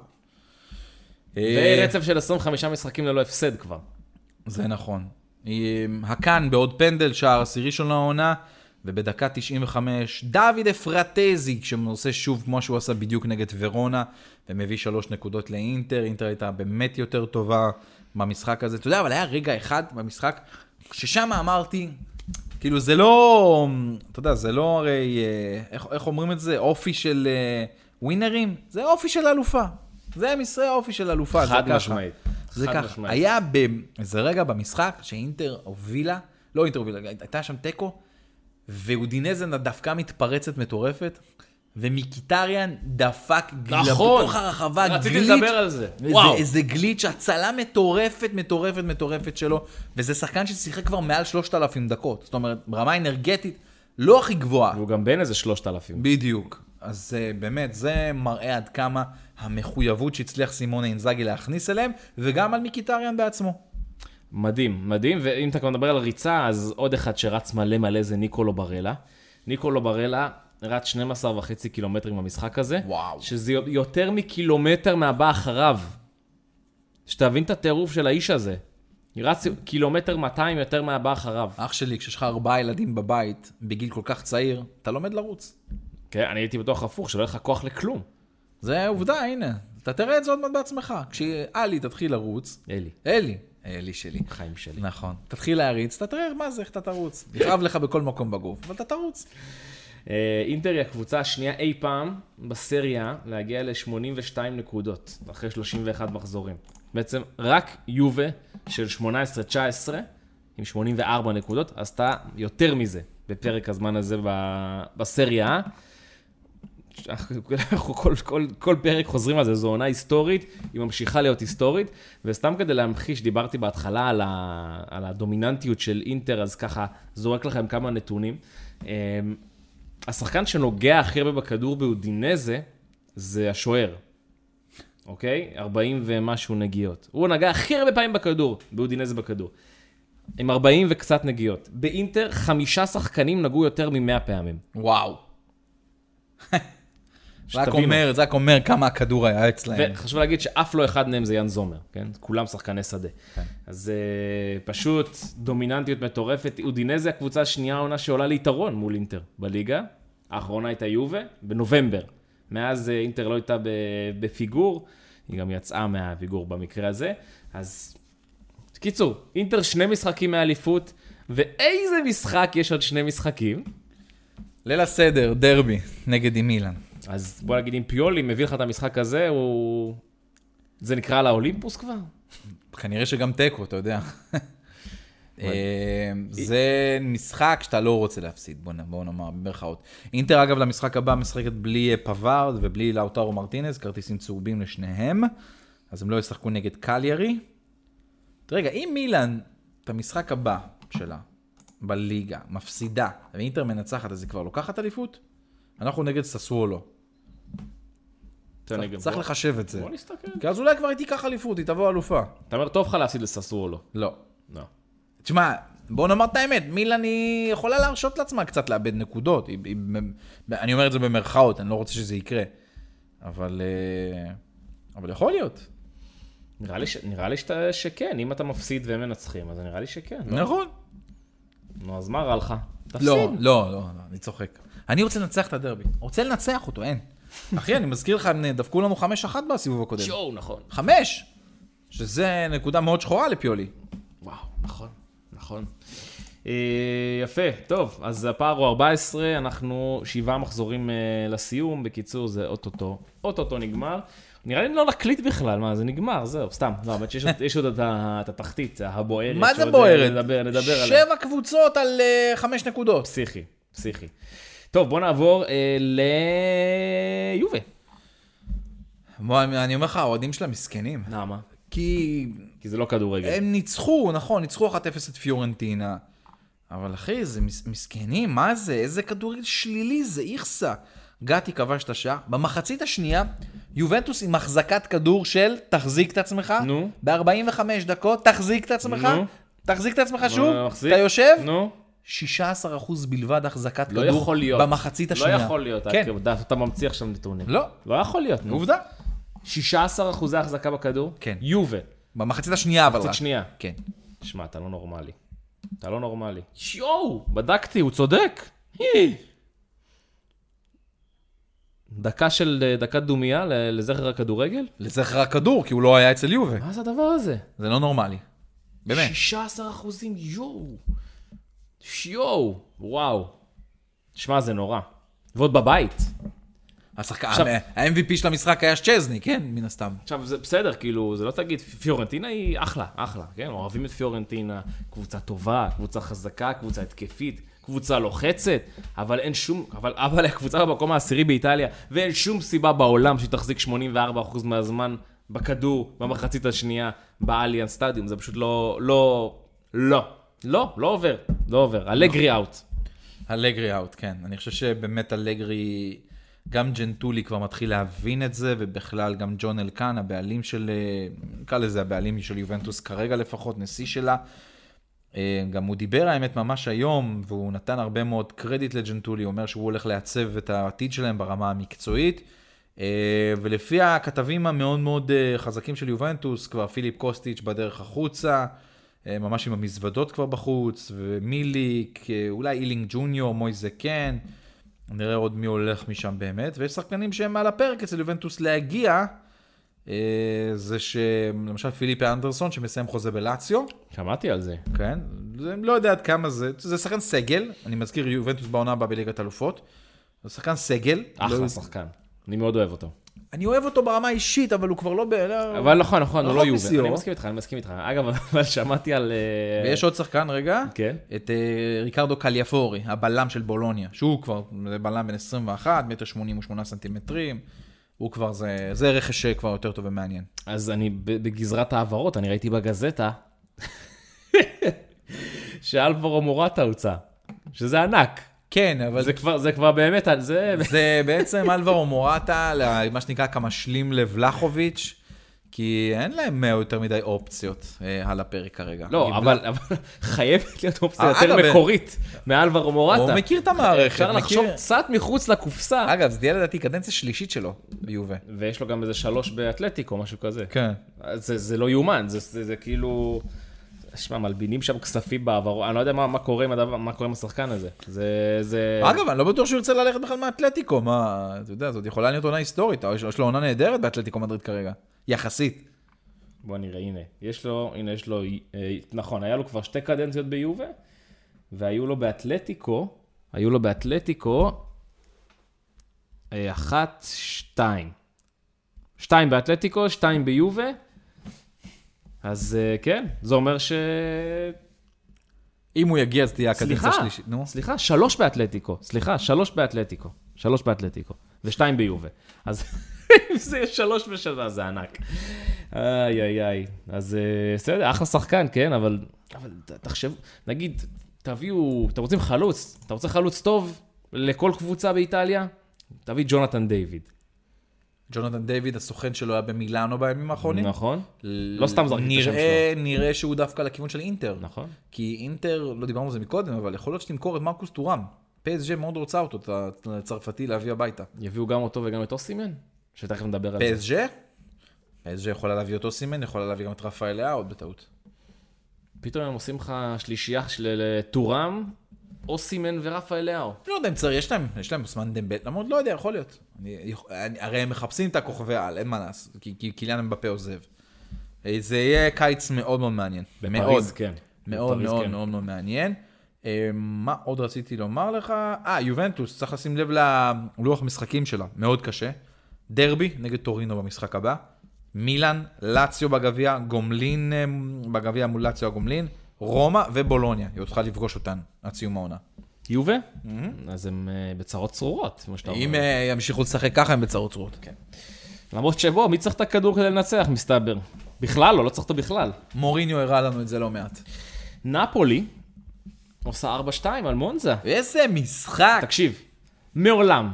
ורצף של 25 משחקים ללא הפסד כבר. זה נכון. הקן בעוד פנדל, שער עשירי של העונה, ובדקה 95, דוד אפרטזי, שעושה שוב כמו שהוא עשה בדיוק נגד ורונה, ומביא 3 נקודות לאינטר. אינטר הייתה באמת יותר טובה במשחק הזה. אתה יודע, אבל היה רגע אחד במשחק, ששם אמרתי, כאילו זה לא, אתה יודע, זה לא הרי, איך אומרים את זה? אופי של ווינרים? זה אופי של אלופה. זה אופי של אלופה. חד משמעית. זה ככה. היה איזה רגע במשחק שאינטר הובילה, לא אינטר הובילה, הייתה שם טקו, ואודינזה דווקא מתפרצת מטורפת, ומיקיטריאן דפק בתוך הרחבה גליץ'. רציתי לדבר על זה. וואו. איזה גליץ', הצלה מטורפת שלו, וזה שחקן ששיחק כבר מעל 3,000 דקות. זאת אומרת, ברמה אנרגטית, לא הכי גבוהה. והוא גם בין איזה 3,000. בדיוק. אז באמת, זה מראה עד כמה המחויבות שהצליח סימון אינזאגי להכניס אליהם, וגם על מיקיטריאן בעצמו. מדהים, מדהים, ואם אתה כבר מדבר על ריצה, אז עוד אחד שרץ מלא זה ניקולו ברלה. ניקולו ברלה רץ 12.5 קילומטרים במשחק הזה, וואו. שזה יותר מקילומטר מהבא אחריו. שתבין את הטירוף של האיש הזה. רץ קילומטר 200 יותר מהבא אחריו. אח שלי, כשיש לך 4 ילדים בבית, בגיל כל כך צעיר, אתה לומד לרוץ. כן, אני הייתי בטוח הפוך, שלא יהיה לך כוח לכלום. זה עובדה, הנה. אתה תראה את זה עוד מעט בעצמך. כשאלי תתחיל לרוץ. אלי שלי. חיים שלי. נכון. תתחיל להריץ, אתה תראה מה זה, איך אתה תרוץ. יכאב לך בכל מקום בגוף, אבל אתה תרוץ. אינטר היא הקבוצה השנייה אי פעם בסריה להגיע ל-82 נקודות, אחרי 31 מחזורים. בעצם רק יובה של 18-19, עם 84 נקודות, עשתה יותר מזה בפרק הזמן הזה בסריה. אנחנו כל פרק חוזרים על זה, זו עונה היסטורית, היא ממשיכה להיות היסטורית, וסתם כדי להמחיש, דיברתי בהתחלה על הדומיננטיות של אינטר, אז ככה זורק לכם כמה נתונים. השחקן שנוגע הכי הרבה בכדור באודינזה, זה השוער. אוקיי? 40 ומשהו נגיעות. הוא נגע הכי הרבה פעמים בכדור, באודינזה בכדור. עם 40 וקצת נגיעות. באינטר 5 שחקנים נגעו יותר מ100 פעמים. וואו. זה רק אומר כמה הכדור היה אצלהם. וחשוב להגיד שאף לא אחד מהם זה יאן זומר, כן? כולם שחקני שדה. אז פשוט דומיננטיות מטורפת. אודינזה הקבוצה השנייה העונה שעולה ליתרון מול אינטר בליגה. האחרונה הייתה יובה בנובמבר. מאז אינטר לא הייתה בפיגור, היא גם יצאה מהפיגור במקרה הזה. אז קיצור, אינטר 2 משחקים מהאליפות, ואיזה משחק יש עוד 2 משחקים? ליל הסדר, דרבי, נגד מילאן. אז בוא נגיד, אם פיולי מביא לך את המשחק הזה, זה נקרא לאולימפוס כבר? כנראה שגם טקו, אתה יודע. זה משחק שאתה לא רוצה להפסיד, בוא נאמר, במרכאות. אינטר אגב למשחק הבא משחקת בלי פווארד ובלי לאוטרו מרטינז, כרטיסים צהובים לשניהם, אז הם לא ישחקו נגד קליירי. רגע, אם מילאן, את המשחק הבא שלה, בליגה, מפסידה, ואינטר מנצחת, אז היא כבר לוקחת אליפות? אנחנו נגד ססוולו. צריך לחשב את זה. בוא נסתכל. כי אז אולי כבר הייתי ככה אליפות, היא תבוא אלופה. אתה אומר, טוב לך להפסיד לססוולו. לא. לא. תשמע, בוא נאמר את האמת, מילאן היא יכולה להרשות לעצמה קצת לאבד נקודות. אני אומר את זה במרכאות, אני לא רוצה שזה יקרה. אבל יכול להיות. נראה לי שכן, אם אתה מפסיד והם מנצחים, אז נראה לי שכן. נכון. נו, אז מה רע לך? תפסיד. לא, אני צוחק. אני רוצה לנצח את הדרבי. רוצה לנצח אותו, אין. אחי, אני מזכיר לך, הם דפקו לנו 5-1 בסיבוב הקודם. שואו, נכון. 5! שזה נקודה מאוד שחורה לפיולי. וואו, נכון. יפה, טוב, אז הפער הוא 14, אנחנו 7 מחזורים לסיום, בקיצור זה אוטוטו נגמר. נראה לי לא נקליט בכלל, מה, זה נגמר, זהו, סתם. לא, באמת שיש עוד את התחתית הבוערת. מה זה בוערת? נדבר עליה. 7 קבוצות על 5 נקודות. פסיכי. טוב, בוא נעבור ליובה. אני אומר לך, האוהדים שלה מסכנים. למה? כי זה לא כדורגל. הם ניצחו, נכון, ניצחו 1-0 את פיורנטינה. אבל אחי, זה מסכנים, מה זה? איזה כדורגל שלילי, זה איכסה. גאטי כבש את השעה. במחצית השנייה, יובנטוס עם החזקת כדור של תחזיק את עצמך. נו. ב-45 דקות, תחזיק את עצמך. נו. תחזיק את עצמך שוב. אתה יושב. נו. 16% בלבד החזקת כדור. לא יכול להיות. במחצית השנייה. לא יכול להיות. כן. אתה ממציא עכשיו נתונים. לא יכול להיות. עובדה. 16% החזקה בכדור? כן. יובה. במחצית השנייה אבל רק. מחצית שנייה. כן. תשמע, אתה לא נורמלי. שיואו, בדקתי, הוא צודק. דקת דומיה לזכר הכדורגל? לזכר הכדור, כי הוא לא היה אצל יובה. מה זה הדבר הזה? זה לא נורמלי. באמת. 16%, יואו, וואו. תשמע, זה נורא. ועוד בבית. ה-MVP של המשחק היה צ'זני, כן? מן הסתם. עכשיו, זה בסדר, כאילו, זה לא תגיד, פיורנטינה היא אחלה, כן? אוהבים את פיורנטינה, קבוצה טובה, קבוצה חזקה, קבוצה התקפית, קבוצה לוחצת, אבל אין שום, אבל הקבוצה במקום העשירי באיטליה, ואין שום סיבה בעולם שתחזיק 84% מהזמן בכדור, במחצית השנייה, באליאנס סטדיום. זה פשוט לא עובר. אלגרי אאוט. אלגרי אאוט, כן. אני חושב שבאמת אלגרי, גם ג'נטולי כבר מתחיל להבין את זה, ובכלל גם ג'ון אלקן, הבעלים של, נקרא לזה הבעלים של יובנטוס כרגע לפחות, נשיא שלה, גם הוא דיבר האמת ממש היום, והוא נתן הרבה מאוד קרדיט לג'נטולי, הוא אומר שהוא הולך לעצב את העתיד שלהם ברמה המקצועית, ולפי הכתבים המאוד מאוד חזקים של יובנטוס, כבר פיליפ קוסטיץ' בדרך החוצה, ממש עם המזוודות כבר בחוץ, ומיליק, אולי אילינג ג'וניור, מויזה קן, נראה עוד מי הולך משם באמת, ויש שחקנים שהם על הפרק אצל יובנטוס להגיע, זה שלמשל פיליפ אנדרסון שמסיים חוזה בלאציו. שמעתי על זה. כן, לא יודע עד כמה זה שחקן סגל, אני מזכיר יובנטוס בעונה הבאה בליגת אלופות, זה שחקן סגל. אחלה שחקן, אני מאוד אוהב אותו. אני אוהב אותו ברמה האישית, אבל הוא כבר לא... אבל נכון, הוא לא יובה. מסיור. אני מסכים איתך. אגב, אבל שמעתי על... ויש עוד שחקן, רגע, כן. את ריקרדו קליאפורי, הבלם של בולוניה, שהוא כבר בלם בין 21, 1.88 סנטימטרים, הוא כבר, זה רכש כבר יותר טוב ומעניין. אז אני, בגזרת העברות, אני ראיתי בגזטה, שאלברו מורטה הוצא, שזה ענק. כן, אבל... זה כבר באמת... זה בעצם אלברו מורטה, מה שנקרא כמשלים לבלחוביץ', כי אין להם יותר מדי אופציות על הפרק כרגע. לא, אבל חייבת להיות אופציה יותר מקורית מאלברו מורטה. הוא מכיר את המערכת. אפשר לחשוב קצת מחוץ לקופסה. אגב, זה תהיה לדעתי קדנציה שלישית שלו ביובה. ויש לו גם איזה 3 באתלטיקו, משהו כזה. כן. זה לא יומן, זה כאילו... שמע, מלבינים שם כספים בעבר, אני לא יודע מה קורה עם השחקן הזה. אגב, אני לא בטוח שהוא ירצה ללכת בכלל מהאתלטיקו, מה, אתה יודע, זאת יכולה להיות עונה היסטורית, יש לו עונה נהדרת באתלטיקו מדריד כרגע, יחסית. בוא נראה, הנה, יש לו, נכון, היה לו כבר 2 קדנציות ביובה, והיו לו באתלטיקו, 1, 2. 2 באתלטיקו, 2 ביובה, אז כן, זה אומר ש... אם הוא יגיע, אז תהיה הקדנציה שלישית. סליחה, 3 באתלטיקו. 3 באתלטיקו. ו2 ביובה. אז אם זה יהיה 3 ו3, זה ענק. איי. אז בסדר, אחלה שחקן, כן, אבל תחשב, נגיד, תביאו, אתה רוצה חלוץ טוב לכל קבוצה באיטליה? תביא ג'ונתן דיוויד. ג'ונתן דיוויד, הסוכן שלו היה במילאנו בימים האחרונים. נכון. לא סתם זרקתי את השם שלו. נראה שהוא דווקא לכיוון של אינטר. נכון. כי אינטר, לא דיברנו על זה מקודם, אבל יכול להיות שתמכור את מרקוס טורם. PSG מאוד רוצה אותו, את הצרפתי להביא הביתה. יביאו גם אותו וגם את אוסימן? שתכף נדבר על זה. PSG יכולה להביא אותו סימן, יכולה להביא גם את רפאל לאו בטעות. פתאום הם עושים לך שלישייה של טורם, אוסימן ורפאל לאו. לא יודע אם צריך, יש להם אוסמן דמבל, למרות לא יודע, יכול להיות. הרי הם מחפשים את הכוכבי העל, אין מה לעשות, כי קיליאן אמבפה עוזב. זה יהיה קיץ מאוד מאוד מעניין. בפריז, כן. מאוד מאוד מעניין. מה עוד רציתי לומר לך? יובנטוס, צריך לשים לב ללוח משחקים שלה, מאוד קשה. דרבי נגד טורינו במשחק הבא. מילאן, לאציו בגביע, גומלין בגביע מול לאציו הגומלין. רומא ובולוניה, היא צריכה לפגוש אותן עד סיום העונה. יובה? אז הם בצרות צרורות, כמו שאתה אומר. אם ימשיכו לשחק ככה, הם בצרות צרורות. כן. למרות שבו, מי צריך את הכדור כדי לנצח, מסתבר? בכלל, לא צריך אותו בכלל. מוריניו הראה לנו את זה לא מעט. נפולי עושה 4-2 על מונזה. איזה משחק. תקשיב, מעולם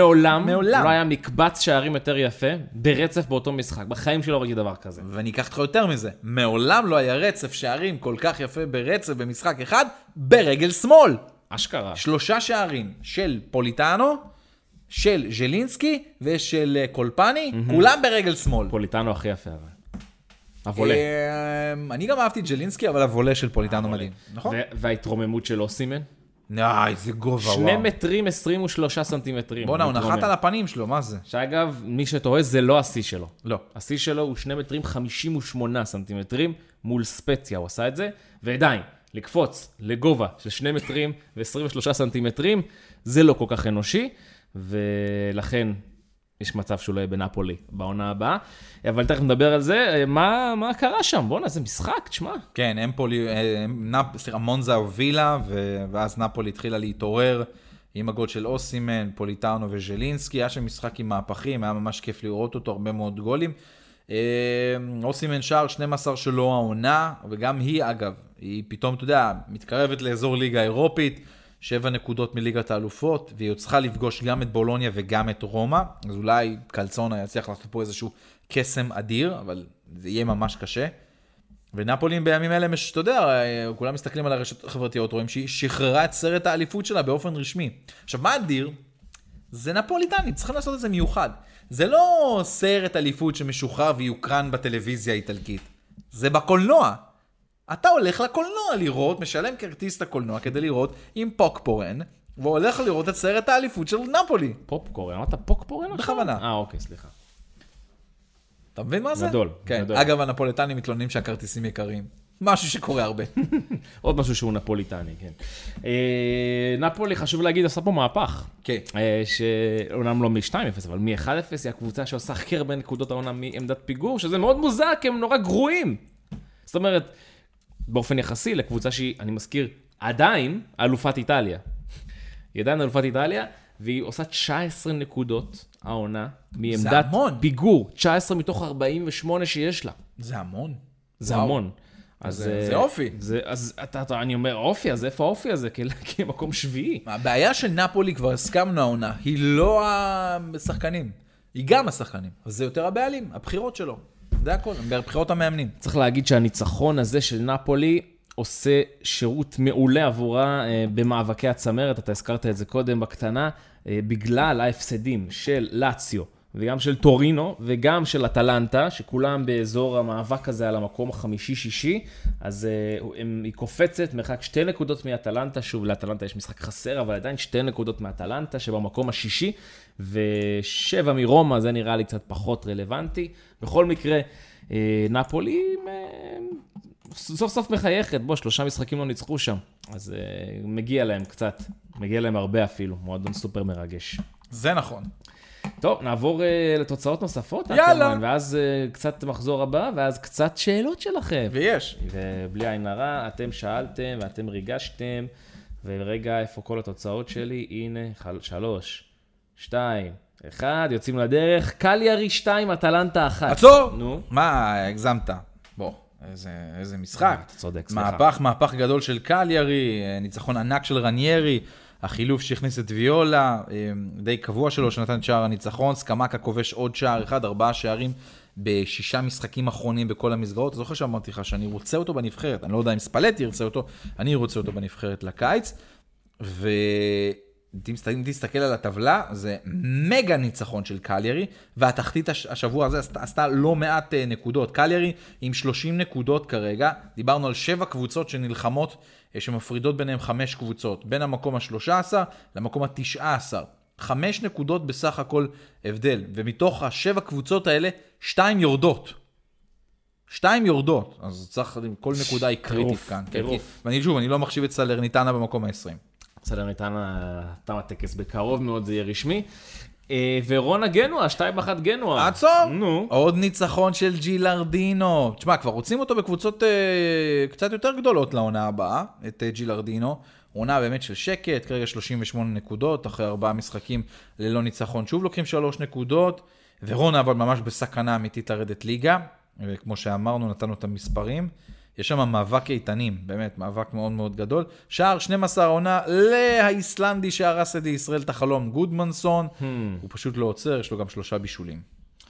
לא היה מקבץ שערים יותר יפה ברצף באותו משחק. בחיים שלא ראיתי דבר כזה. ואני אקח אותך יותר מזה. מעולם לא היה רצף שערים כל כך יפה ברצף במשחק אחד ברגל שמאל. אשכרה. 3 שערים של פוליטאנו, של ז'לינסקי ושל קולפני, כולם ברגל שמאל. פוליטאנו הכי יפה. הוולה. אני גם אהבתי את ז'לינסקי, אבל הוולה של פוליטאנו מדהים. נכון? וההתרוממות של אוסימן? איזה גובה, וואו. 2 מטרים 23 סנטימטרים. בוא'נה, הוא נחת על הפנים שלו, מה זה? שאגב, מי שטועה זה לא השיא שלו. לא. השיא שלו הוא 2 מטרים 58 סנטימטרים מול ספציה, הוא עשה את זה, ועדיין, לקפוץ לגובה של 2 מטרים ו-23 סנטימטרים, זה לא כל כך אנושי, ולכן יש מצב שהוא לא יהיה בנפולי בעונה הבאה, אבל תכף נדבר על זה, מה קרה שם? בוא'נה, זה משחק, תשמע. כן, מונזה הובילה, ואז נפולי התחילה להתעורר עם הגול של אוסימן, פוליטאנו וז'לינסקי, היה שם משחק עם מהפכים, היה ממש כיף לראות אותו, הרבה מאוד גולים. אוסימן שער 12 שלו העונה, וגם היא אגב, היא פתאום, אתה יודע, מתקרבת לאזור ליגה אירופית, 7 נקודות מליגת האלופות, והיא צריכה לפגוש גם את בולוניה וגם את רומא, אז אולי קלצונה יצליח לעשות פה איזשהו קסם אדיר, אבל זה יהיה ממש קשה. ונפולים בימים אלה, אתה יודע, כולם מסתכלים על הרשתות החברתיות, רואים שהיא שחררה את סרט האליפות שלה באופן רשמי. עכשיו, מה אדיר? זה נפוליטני, צריכים לעשות את זה מיוחד. זה לא סרט אליפות שמשוחרר ויוקרן בטלוויזיה האיטלקית. זה בקולנוע. אתה הולך לקולנוע לראות, משלם כרטיס לקולנוע כדי לראות עם פוקפורן, והולך לראות את סרט האליפות של נפולי. פופקורן, אמרת פוקפורן? בכוונה. אוקיי, סליחה. אתה מבין מה זה? גדול. כן. גדול. אגב, הנפוליטנים מתלוננים שהכרטיסים יקרים. משהו שקורה הרבה. עוד משהו שהוא נפוליטני, כן. נפולי, חשוב להגיד, עושה פה מהפך. כן. שאומנם לא מ-2-0, אבל מ-1-0 היא הקבוצה שעושה הכי הרבה נקודות העונה מעמדת פיגור, שזה מאוד מוזר, כי הם נורא גרועים. זאת אומרת, באופן יחסי לקבוצה שהיא, אני מזכיר, עדיין אלופת איטליה. היא עדיין אלופת איטליה, והיא עושה 19 נקודות העונה מעמדת פיגור. 19 מתוך 48 שיש לה. זה המון. זה המון. זה אופי. אז אני אומר, אופי, אז איפה האופי הזה? כי מקום שביעי. הבעיה של נפולי, כבר הסכמנו העונה, היא לא השחקנים. היא גם השחקנים. אז זה יותר הבעלים, הבחירות שלו. זה הכל, בבחירות המאמנים. צריך להגיד שהניצחון הזה של נפולי עושה שירות מעולה עבורה במאבקי הצמרת. אתה הזכרת את זה קודם בקטנה, בגלל ההפסדים של לאציו, וגם של טורינו, וגם של אטלנטה, שכולם באזור המאבק הזה על המקום החמישי-שישי, אז היא קופצת מרחק 2 נקודות מאטלנטה, שוב, לאטלנטה יש משחק חסר, אבל עדיין 2 נקודות מאטלנטה, שבמקום השישי, ו7 מרומא, זה נראה לי קצת פחות רלוונטי. בכל מקרה, נפולי סוף סוף מחייכת, 3 משחקים לא ניצחו שם, אז מגיע להם קצת, מגיע להם הרבה אפילו, מועדון סופר מרגש. זה נכון. טוב, נעבור לתוצאות נוספות. יאללה. ואז קצת מחזור הבא, ואז קצת שאלות שלכם. ויש. ובלי עין הרע, אתם שאלתם ואתם ריגשתם, ורגע, איפה כל התוצאות שלי? הנה, 3, 2, 1, יוצאים לדרך. קליארי 2, אטלנטה 1. עצור! נו. מה, הגזמת? בוא, איזה משחק. אתה צודק, סליחה. מהפך גדול של קליארי, ניצחון ענק של רניירי, החילוף שהכניס את ויולה, די קבוע שלו שנתן את שער הניצחון, סקמקה כובש עוד שער אחד, 4 שערים ב6 משחקים אחרונים בכל המסגרות. זוכר שאמרתי לך שאני רוצה אותו בנבחרת, אני לא יודע אם ספלטי ירצה אותו, אני רוצה אותו בנבחרת לקיץ, אם תסתכל על הטבלה, זה מגה ניצחון של קליארי, והתחתית השבוע הזה עשתה לא מעט נקודות. קליארי עם 30 נקודות כרגע, דיברנו על 7 קבוצות שנלחמות, שמפרידות ביניהם 5 קבוצות, בין המקום ה-13 למקום ה-19. 5 נקודות בסך הכל הבדל, ומתוך 7 קבוצות האלה, 2 יורדות. 2 יורדות, אז צריך, כל נקודה היא קריטית כאן. ואני שוב, אני לא מחשיב את סלרניטנה במקום ה-20. סלרניטנה, תם הטקס בקרוב מאוד, זה יהיה רשמי. ורונה גנואה, 2-1 גנואה. עצור! נו. עוד ניצחון של ג'ילרדינו. תשמע, כבר רוצים אותו בקבוצות קצת יותר גדולות לעונה הבאה, את ג'ילרדינו. עונה באמת של שקט, כרגע 38 נקודות, אחרי 4 משחקים ללא ניצחון. שוב לוקחים 3 נקודות, ורונה אבל ממש בסכנה אמיתית לרדת ליגה. וכמו שאמרנו, נתנו את המספרים. יש שם מאבק איתנים, באמת, מאבק מאוד מאוד גדול. שער 12 עונה להאיסלנדי שהרס את ישראל את החלום, גודמנסון. הוא פשוט לא עוצר, יש לו גם 3 בישולים.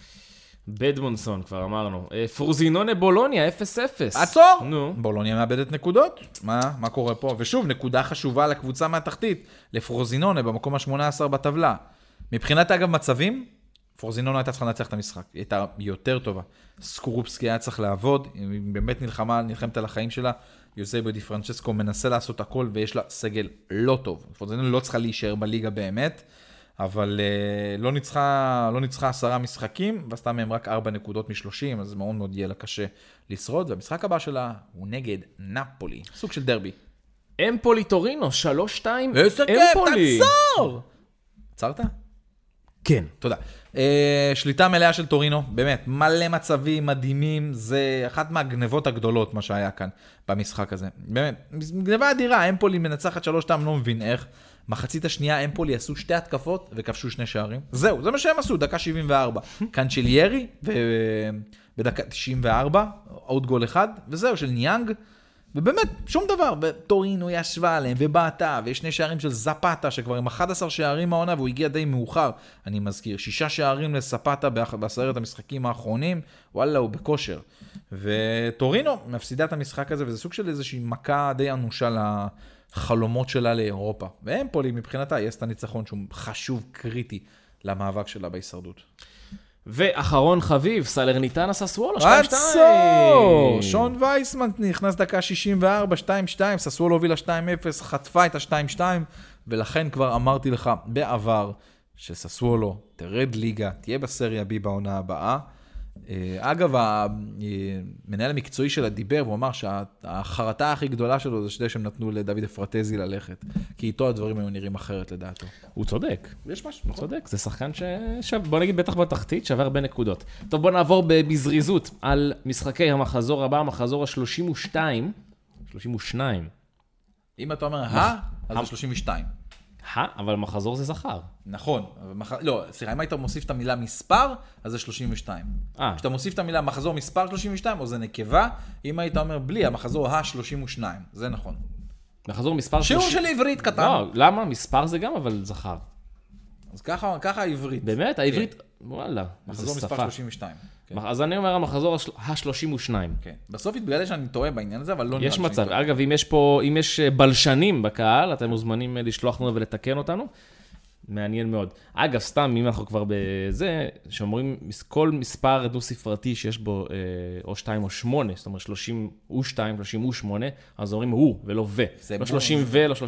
בדמונסון, כבר אמרנו. פרוזינונה בולוניה, 0-0. עצור! נו. בולוניה מאבדת נקודות. מה קורה פה? ושוב, נקודה חשובה לקבוצה מהתחתית, לפרוזינונה, במקום ה-18 בטבלה. מבחינת אגב מצבים, פרוזינונה הייתה צריכה לנצח את המשחק. היא הייתה יותר טובה. סקורופסקי היה צריך לעבוד, היא באמת נלחמת על החיים שלה. יוזאיבו די פרנצ'סקו מנסה לעשות הכל, ויש לה סגל לא טוב. פרוזינונה לא צריכה להישאר בליגה באמת, אבל לא ניצחה 10 משחקים, ועשתה מהם רק 4 נקודות מ-30, אז מאוד מאוד יהיה לה קשה לשרוד, והמשחק הבא שלה הוא נגד נפולי. סוג של דרבי. אמפולי טורינו, 3-2. איזה כיף, תעצור! עצרת? כן. תודה. שליטה מלאה של טורינו, באמת, מלא מצבים מדהימים, זה אחת מהגנבות הגדולות מה שהיה כאן במשחק הזה. באמת, גנבה אדירה, אמפולי מנצחת 3-2, לא מבין איך. מחצית השנייה אמפולי עשו 2 התקפות וכבשו 2 שערים. זהו, זה מה שהם עשו, דקה 74. קנצ'ליירי, בדקה 94, עוד גול אחד, וזהו, של ניאנג. ובאמת, שום דבר, וטורינו ישבה עליהם, ובעטה, ויש 2 שערים של זפתה, שכבר עם 11 שערים מהעונה, והוא הגיע די מאוחר, אני מזכיר, 6 שערים לספתה בעשרת המשחקים האחרונים, וואלה, הוא בכושר. וטורינו מפסידה את המשחק הזה, וזה סוג של איזושהי מכה די אנושה לחלומות שלה לאירופה. ואמפולי מבחינתה, יש את הניצחון שהוא חשוב, קריטי, למאבק שלה בהישרדות. ואחרון חביב, סלרניטנה ססוולו, 2-2. עצור! שון וייסמן נכנס דקה 64, 2-2, ססוולו הובילה 2-0, חטפה את ה-2-2, ולכן כבר אמרתי לך בעבר, שססוולו תרד ליגה, תהיה בסריה בי בעונה הבאה, אגב, המנהל המקצועי שלה דיבר, והוא אמר שהחרטה הכי גדולה שלו זה שהם נתנו לדוד אפרטזי ללכת, כי איתו הדברים היו נראים אחרת לדעתו. הוא צודק. יש משהו, הוא צודק, זה שחקן בוא נגיד בטח בתחתית, שווה הרבה נקודות. טוב, בוא נעבור בזריזות על משחקי המחזור הבא, המחזור ה-32. 32. אם אתה אומר אז זה 32. אבל מחזור זה זכר. נכון, לא, סליחה, אם היית מוסיף את המילה מספר, אז זה 32. כשאתה מוסיף את המילה מחזור מספר 32, או זה נקבה, אם היית אומר בלי, המחזור ה-32, זה נכון. מחזור מספר... שיעור של עברית קטן. לא, למה? מספר זה גם, אבל זכר. אז ככה העברית. באמת? העברית... וואלה, מחזור מספר 32. אז אני אומר המחזור ה-32. כן. בסוף התגלה שאני טועה בעניין הזה, אבל לא נראה יש מצב. אגב, אם יש בלשנים בקהל, אתם מוזמנים לשלוח לנו ולתקן אותנו. מעניין מאוד. אגב, סתם, אם אנחנו כבר בזה, שאומרים, כל מספר דו-ספרתי שיש בו או 2 או 8, זאת אומרת 32, 38, אז אומרים הוא ולא ו. לא 30 ו, לא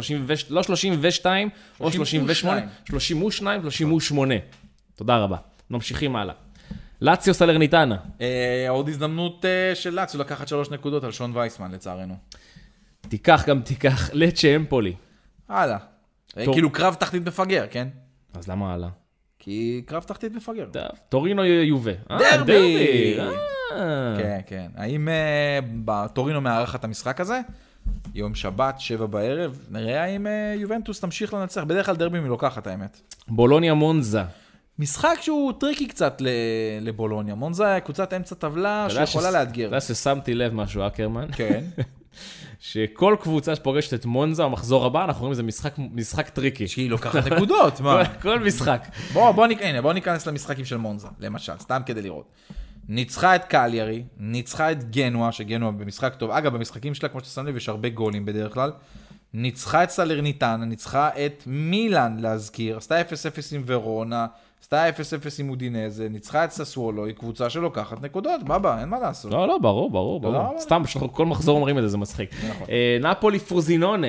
32 או 38, 32, 38. תודה רבה. ממשיכים הלאה. לאציו סלרניטנה. עוד הזדמנות של לאציו לקחת 3 נקודות על שון וייסמן, לצערנו. תיקח לצ'ה אמפולי. הלאה. כאילו קרב תחתית מפגר, כן? אז למה הלאה? כי קרב תחתית מפגר. טורינו יובה. דרבי! כן, כן. האם טורינו מארח את המשחק הזה? יום שבת, 7 בערב. נראה האם יובנטוס תמשיך לנצח. בדרך כלל דרבי מלוקחת, האמת. בולוניה מונזה. משחק שהוא טריקי קצת לבולוניה. מונזה קבוצת אמצע טבלה שיכולה לאתגר. אתה יודע ששמתי לב משהו, אקרמן. כן. שכל קבוצה שפוגשת את מונזה, המחזור הבא, אנחנו רואים איזה משחק טריקי. שהיא לוקחת נקודות, מה? כל משחק. בוא ניכנס למשחקים של מונזה, למשל, סתם כדי לראות. ניצחה את קליארי, ניצחה את גנואה, שגנואה במשחק טוב. אגב, במשחקים שלה, כמו שאתה שם לב, יש הרבה גולים בדרך כלל. ניצחה את סלרניטנה, ניצחה את מילאן להזכיר, עשתה 0-0 עם ורונה, עשתה 0-0 עם אודינזה, ניצחה את ססוולו, היא קבוצה שלוקחת נקודות, בבא, אין מה לעשות. לא, ברור. סתם, כל מחזור אומרים את זה, זה מצחיק. נפולי פרוזינונה.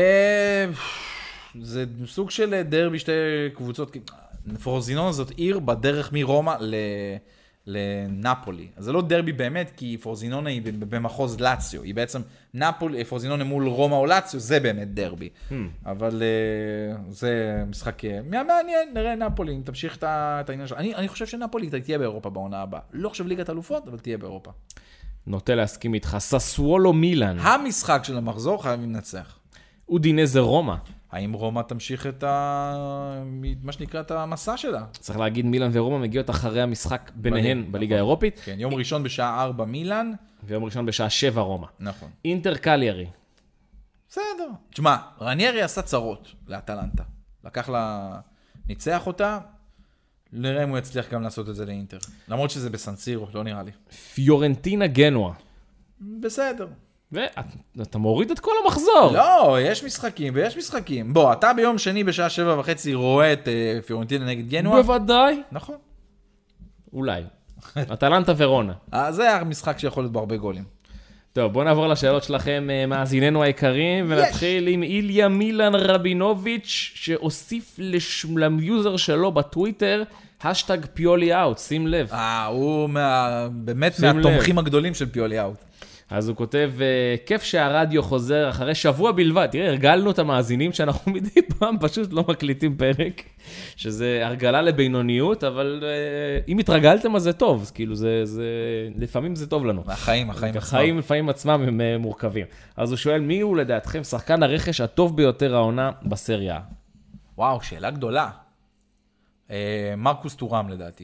זה סוג של דרבי שתי קבוצות. פרוזינונה זאת עיר בדרך מרומא לנפולי. אז זה לא דרבי באמת, כי פרוזינונה היא במחוז לאציו. היא בעצם פרוזינונה מול רומא או לאציו, זה באמת דרבי. אבל זה משחק מעניין, נראה נפולי, אם תמשיך את העניין שלו. אני חושב שנפולי תהיה באירופה בעונה הבאה. לא חושב ליגת אלופות, אבל תהיה באירופה. נוטה להסכים איתך. ססוולו מילאן. המשחק של המחזור חייבים לנצח. אודינזה רומא. האם רומא תמשיך מה שנקרא את המסע שלה? צריך להגיד, מילאן ורומא מגיעות אחרי המשחק ביניהן בליגה האירופית. כן, יום ראשון בשעה 4 מילאן. ויום ראשון בשעה 7 רומא. נכון. אינטר קליארי. בסדר. תשמע, רניירי עשה צרות לאטלנטה. ניצח אותה, נראה אם הוא יצליח גם לעשות את זה לאינטר. למרות שזה בסנסירו, לא נראה לי. פיורנטינה גנואה. בסדר. ואתה מוריד את כל המחזור. לא, יש משחקים ויש משחקים. בוא, אתה ביום שני בשעה 7:30 רואה את פיורנטינה נגד גנואה? בוודאי. נכון. אולי. אטלנטה ורונה. זה המשחק שיכול להיות בהרבה גולים. טוב, בואו נעבור לשאלות שלכם, מאזיננו היקרים, ונתחיל עם איליה מילן רבינוביץ', שהוסיף ליוזר שלו בטוויטר, השטג פיולי אאוט, שים לב. הוא באמת מהתומכים הגדולים של פיולי אאוט. אז הוא כותב, כיף שהרדיו חוזר אחרי שבוע בלבד. תראה, הרגלנו את המאזינים שאנחנו מדי פעם פשוט לא מקליטים פרק, שזה הרגלה לבינוניות, אבל אם התרגלתם אז זה טוב, אז כאילו לפעמים זה טוב לנו. החיים החיים לפעמים עצמם הם מורכבים. אז הוא שואל, מי הוא לדעתכם שחקן הרכש הטוב ביותר העונה בסריה? וואו, שאלה גדולה. מרקוס טורם לדעתי.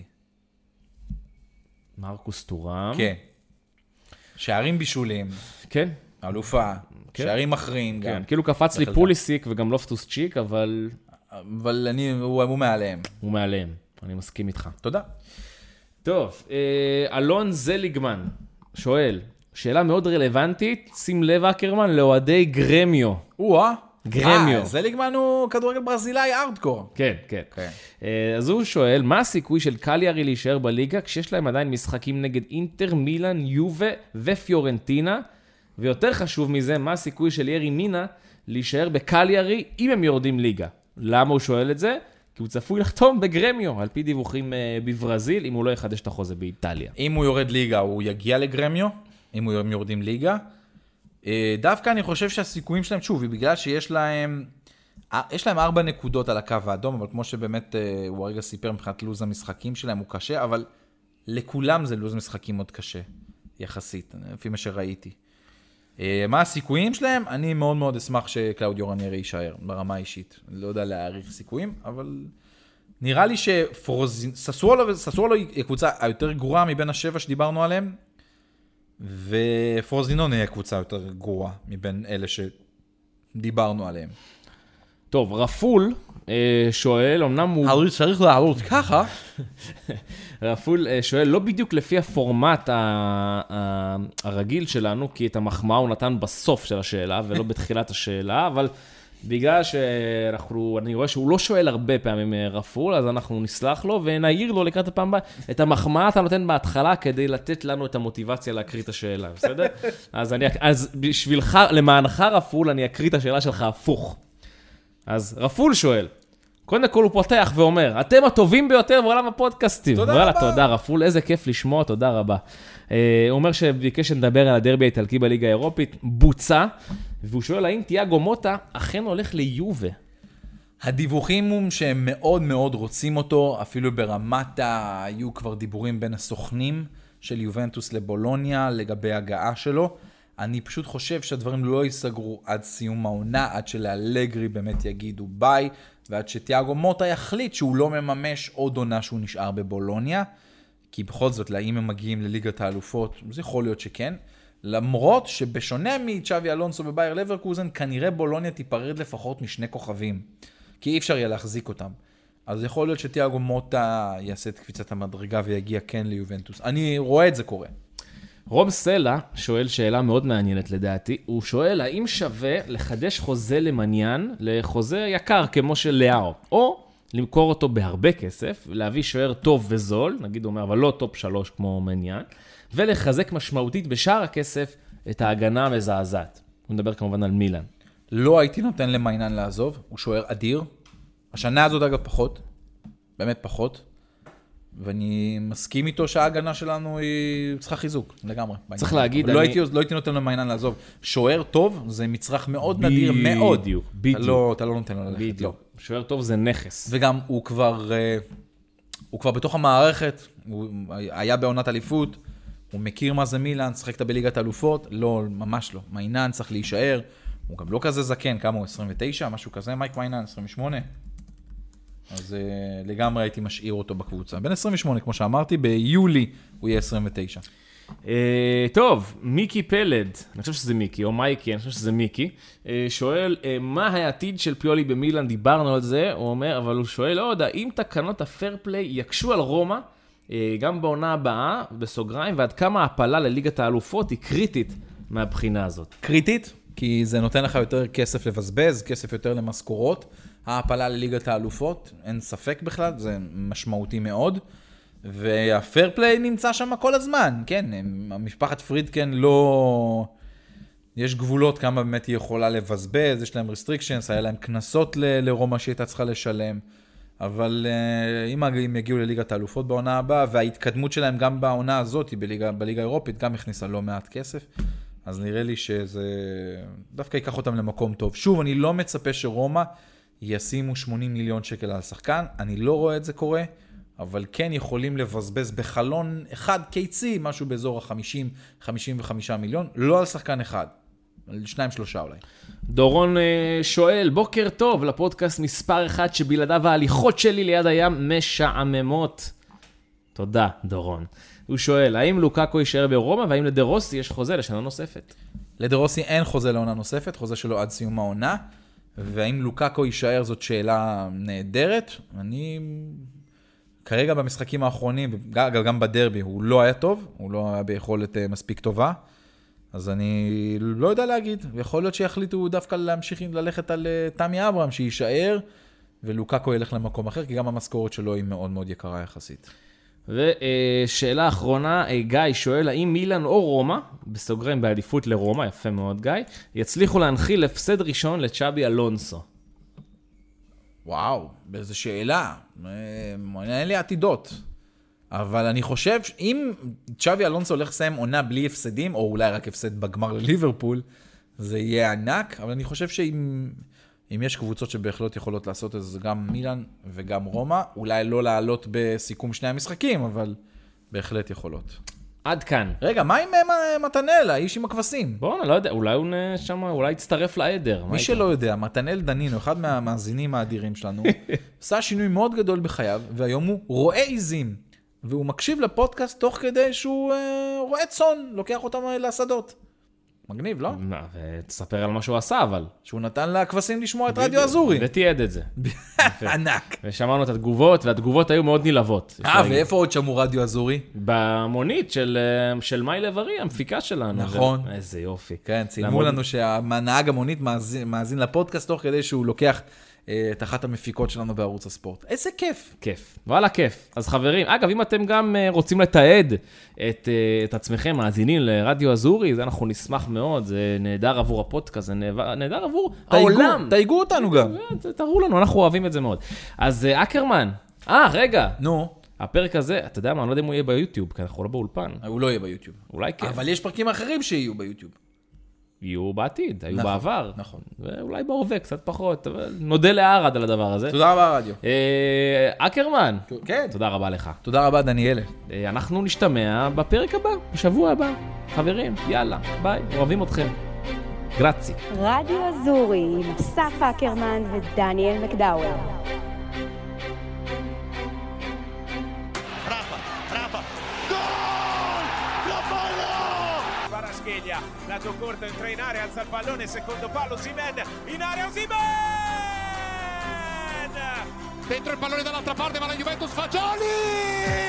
מרקוס טורם? כן. שערים בישולים. כן. אלופה. כן. שערים מכריעים גם. כן, כאילו קפץ לי פוליסיק וגם לופטוס צ'יק, אבל הוא מעליהם. הוא מעליהם, אני מסכים איתך. תודה. טוב, אלון זליגמן שואל, שאלה מאוד רלוונטית, שים לב אקרמן, לאוהדי גרמיו. גרמיו. זליגמן הוא כדורגל ברזילאי ארדקור. כן. אז הוא שואל, מה הסיכוי של קליארי להישאר בליגה, כשיש להם עדיין משחקים נגד אינטר, מילאן, יובה ופיורנטינה, ויותר חשוב מזה, מה הסיכוי של ירי מינה להישאר בקליארי, אם הם יורדים ליגה? למה הוא שואל את זה? כי הוא צפוי לחתום בגרמיו, על פי דיווחים בברזיל, אם הוא לא יחדש את החוזה באיטליה. אם הוא יורד ליגה, הוא יגיע לגרמיו, אם הוא יורדים ליגה. דווקא אני חושב שהסיכויים שלהם, שוב, בגלל שיש להם 4 נקודות על הקו האדום, אבל כמו שבאמת הוא הרגע סיפר מבחינת לוז המשחקים שלהם, הוא קשה, אבל לכולם זה לוז משחקים מאוד קשה, יחסית, לפי מה שראיתי. מה הסיכויים שלהם? אני מאוד מאוד אשמח שקלאודיו רניירי יישאר, ברמה האישית. אני לא יודע להעריך סיכויים, אבל נראה לי שססוולו היא הקבוצה היותר גרועה מבין 7 שדיברנו עליהם, ופרוזינון היא הקבוצה יותר גרועה מבין אלה שדיברנו עליהם. טוב, רפול שואל, אמנם הוא... צריך לעלות ככה. רפול שואל, לא בדיוק לפי הפורמט הרגיל שלנו, כי את המחמאה הוא נתן בסוף של השאלה, ולא בתחילת השאלה, אבל בגלל שאני רואה שהוא לא שואל הרבה פעמים רפול, אז אנחנו נסלח לו ונעיר לו לקראת הפעם הבאה. את המחמאה אתה נותן בהתחלה כדי לתת לנו את המוטיבציה להקריא את השאלה, בסדר? אז בשבילך, למענך רפול, אני אקריא את השאלה שלך הפוך. אז רפול שואל, קודם כל הוא פותח ואומר, אתם הטובים ביותר בעולם הפודקאסטים. תודה רבה. תודה רפול, איזה כיף לשמוע, תודה רבה. הוא אומר שביקש שנדבר על הדרבי האיטלקי בליגה האירופית, בוצע, והוא שואל, האם תיאגו מוטה אכן הולך ליובה? הדיווחים הם שהם מאוד מאוד רוצים אותו, אפילו ברמת היו כבר דיבורים בין הסוכנים של יובנטוס לבולוניה לגבי הגעה שלו. אני פשוט חושב שהדברים לא ייסגרו עד סיום העונה, עד שלאלגרי באמת יגידו ביי, ועד שתיאגו מוטה יחליט שהוא לא מממש עוד עונה שהוא נשאר בבולוניה, כי בכל זאת, אם הם מגיעים לליגת האלופות, זה יכול להיות שכן, למרות שבשונה מצ'אבי אלונסו בבייר לברקוזן, כנראה בולוניה תיפרד לפחות משני כוכבים, כי אי אפשר יהיה להחזיק אותם. אז יכול להיות שתיאגו מוטה יעשה את קפיצת המדרגה ויגיע כן ליובנטוס. אני רואה את זה קורה. רום סלע שואל שאלה מאוד מעניינת לדעתי, הוא שואל האם שווה לחדש חוזה למניאן לחוזה יקר כמו של לאו, או למכור אותו בהרבה כסף, להביא שוער טוב וזול, נגיד הוא אומר, אבל לא טופ 3 כמו מניאן, ולחזק משמעותית בשאר הכסף את ההגנה המזעזעת. הוא מדבר כמובן על מילאן. לא הייתי נותן למניאן לעזוב, הוא שוער אדיר. השנה הזאת אגב פחות, באמת פחות. ואני מסכים איתו שההגנה שלנו היא צריכה חיזוק, לגמרי. צריך להגיד, לא הייתי נותן למעינן לעזוב. שוער טוב זה מצרך מאוד נדיר, מאוד. בדיוק. אתה לא נותן לו ללכת, לא. שוער טוב זה נכס. וגם הוא כבר בתוך המערכת, הוא היה בעונת אליפות, הוא מכיר מה זה מילאן, שחקת בליגת האלופות, לא, ממש לא. מעינן צריך להישאר, הוא גם לא כזה זקן, כמה הוא 29, משהו כזה, מייק מעינן, 28. אז לגמרי הייתי משאיר אותו בקבוצה. בין 28, כמו שאמרתי, ביולי הוא יהיה 29. טוב, מיקי פלד, אני חושב שזה מיקי, או מייקי, אני חושב שזה מיקי, שואל, מה העתיד של פיולי במילאן? דיברנו על זה, הוא אומר, אבל הוא שואל עוד, האם תקנות הפייר פליי יקשו על רומא, גם בעונה הבאה, בסוגריים, ועד כמה ההפלה לליגת האלופות היא קריטית מהבחינה הזאת? קריטית, כי זה נותן לך יותר כסף לבזבז, כסף יותר למשכורות, ההפלה לליגת האלופות, אין ספק בכלל, זה משמעותי מאוד, והפייר פליי נמצא שם כל הזמן, כן, המשפחת פרידקן לא... יש גבולות כמה באמת היא יכולה לבזבז, יש להם restrictions, היה להם כנסות לרומא שהייתה צריכה לשלם, אבל אם הם יגיעו לליגת האלופות בעונה הבאה, וההתקדמות שלהם גם בעונה הזאת, בליגה האירופית, גם הכניסה לא מעט כסף, אז נראה לי שזה דווקא ייקח אותם למקום טוב. שוב, אני לא מצפה שרומא ישימו 80 מיליון שקל על השחקן, אני לא רואה את זה קורה, אבל כן יכולים לבזבז בחלון אחד קיצי, משהו באזור ה-50-55 מיליון, לא על שחקן אחד, על 2-3 אולי. דורון שואל, בוקר טוב לפודקאסט מספר 1 שבלעדיו ההליכות שלי ליד הים משעממות. תודה, דורון. הוא שואל, האם לוקאקו יישאר ברומא, והאם לדרוסי יש חוזה לשנה נוספת? לדרוסי אין חוזה לעונה נוספת, חוזה שלו עד סיום העונה, והאם לוקאקו יישאר זאת שאלה נהדרת. אני כרגע במשחקים האחרונים, גם בדרבי, הוא לא היה טוב, הוא לא היה ביכולת מספיק טובה, אז אני לא יודע להגיד, ויכול להיות שיחליטו דווקא להמשיך ללכת על תמי אברהם שיישאר, ולוקאקו ילך למקום אחר, כי גם המשכורת שלו היא מאוד מאוד יקרה יחסית. ושאלה אחרונה, גיא שואל, האם מילאן או רומא, בסוגריים בעדיפות לרומא, יפה מאוד גיא, יצליחו להנחיל הפסד ראשון לצ'אבי אלונסו? וואו, באיזו שאלה. אין לי עתידות. אבל אני חושב, אם צ'אבי אלונסו הולך לסיים עונה בלי הפסדים, או אולי רק הפסד בגמר לליברפול, זה יהיה ענק, אבל אני חושב שאם יש קבוצות שבהחלט יכולות לעשות את זה, גם מילאן וגם רומא, אולי לא לעלות בסיכום שני המשחקים, אבל בהחלט יכולות. עד כאן. רגע, מה עם מתנאל, האיש עם הכבשים? בואו, אני לא יודע, אולי הוא שמה, אולי יצטרף לעדר. מי שלא יודע, מתנאל דנינו, אחד מהמאזינים האדירים שלנו, עשה שינוי מאוד גדול בחייו, והיום הוא רואה עיזים, והוא מקשיב לפודקאסט תוך כדי שהוא רואה צאן, לוקח אותם לשדות. מגניב, לא? ותספר על מה שהוא עשה, אבל. שהוא נתן לכבשים לשמוע את רדיו אזורי. ותיעד את זה. ענק. ושמענו את התגובות, והתגובות היו מאוד נלהבות. ואיפה עוד שמעו רדיו אזורי? במונית של מאי לב-ארי, המפיקה שלנו. נכון. איזה יופי. כן, צילמו לנו שהנהג המונית מאזין לפודקאסט תוך כדי שהוא לוקח את אחת המפיקות שלנו בערוץ הספורט. איזה כיף. כיף. וואלה, כיף. אז חברים, אגב, אם אתם גם רוצים לתעד את עצמכם, מאזינים לרדיו אזורי, זה אנחנו נשמח מאוד, זה נהדר עבור הפודקאסט, זה נהדר עבור העולם. תייגו אותנו גם. תראו לנו, אנחנו אוהבים את זה מאוד. אז אקרמן, רגע. נו. הפרק הזה, אתה יודע מה, אני לא יודע אם הוא יהיה ביוטיוב, כי אנחנו לא באולפן. הוא לא יהיה ביוטיוב. אולי כן. אבל יש פרקים אחרים שיהיו ביוטיוב. יהיו בעתיד, היו נכון, בעבר. נכון. ואולי בהווה, קצת פחות, אבל נודה לערד על הדבר הזה. תודה רבה, רדיו. אקרמן. כן. תודה רבה לך. תודה רבה, דניאלה. אנחנו נשתמע בפרק הבא, בשבוע הבא. חברים, יאללה, ביי, אוהבים אתכם. גרצי. רדיו אזורי עם אסף אקרמן ודניאל מקדאוור. Lato corto, entra in area, alza il pallone, secondo palo, Osimhen, in area Osimhen! Dentro il pallone dall'altra parte, va la Juventus, Fagioli!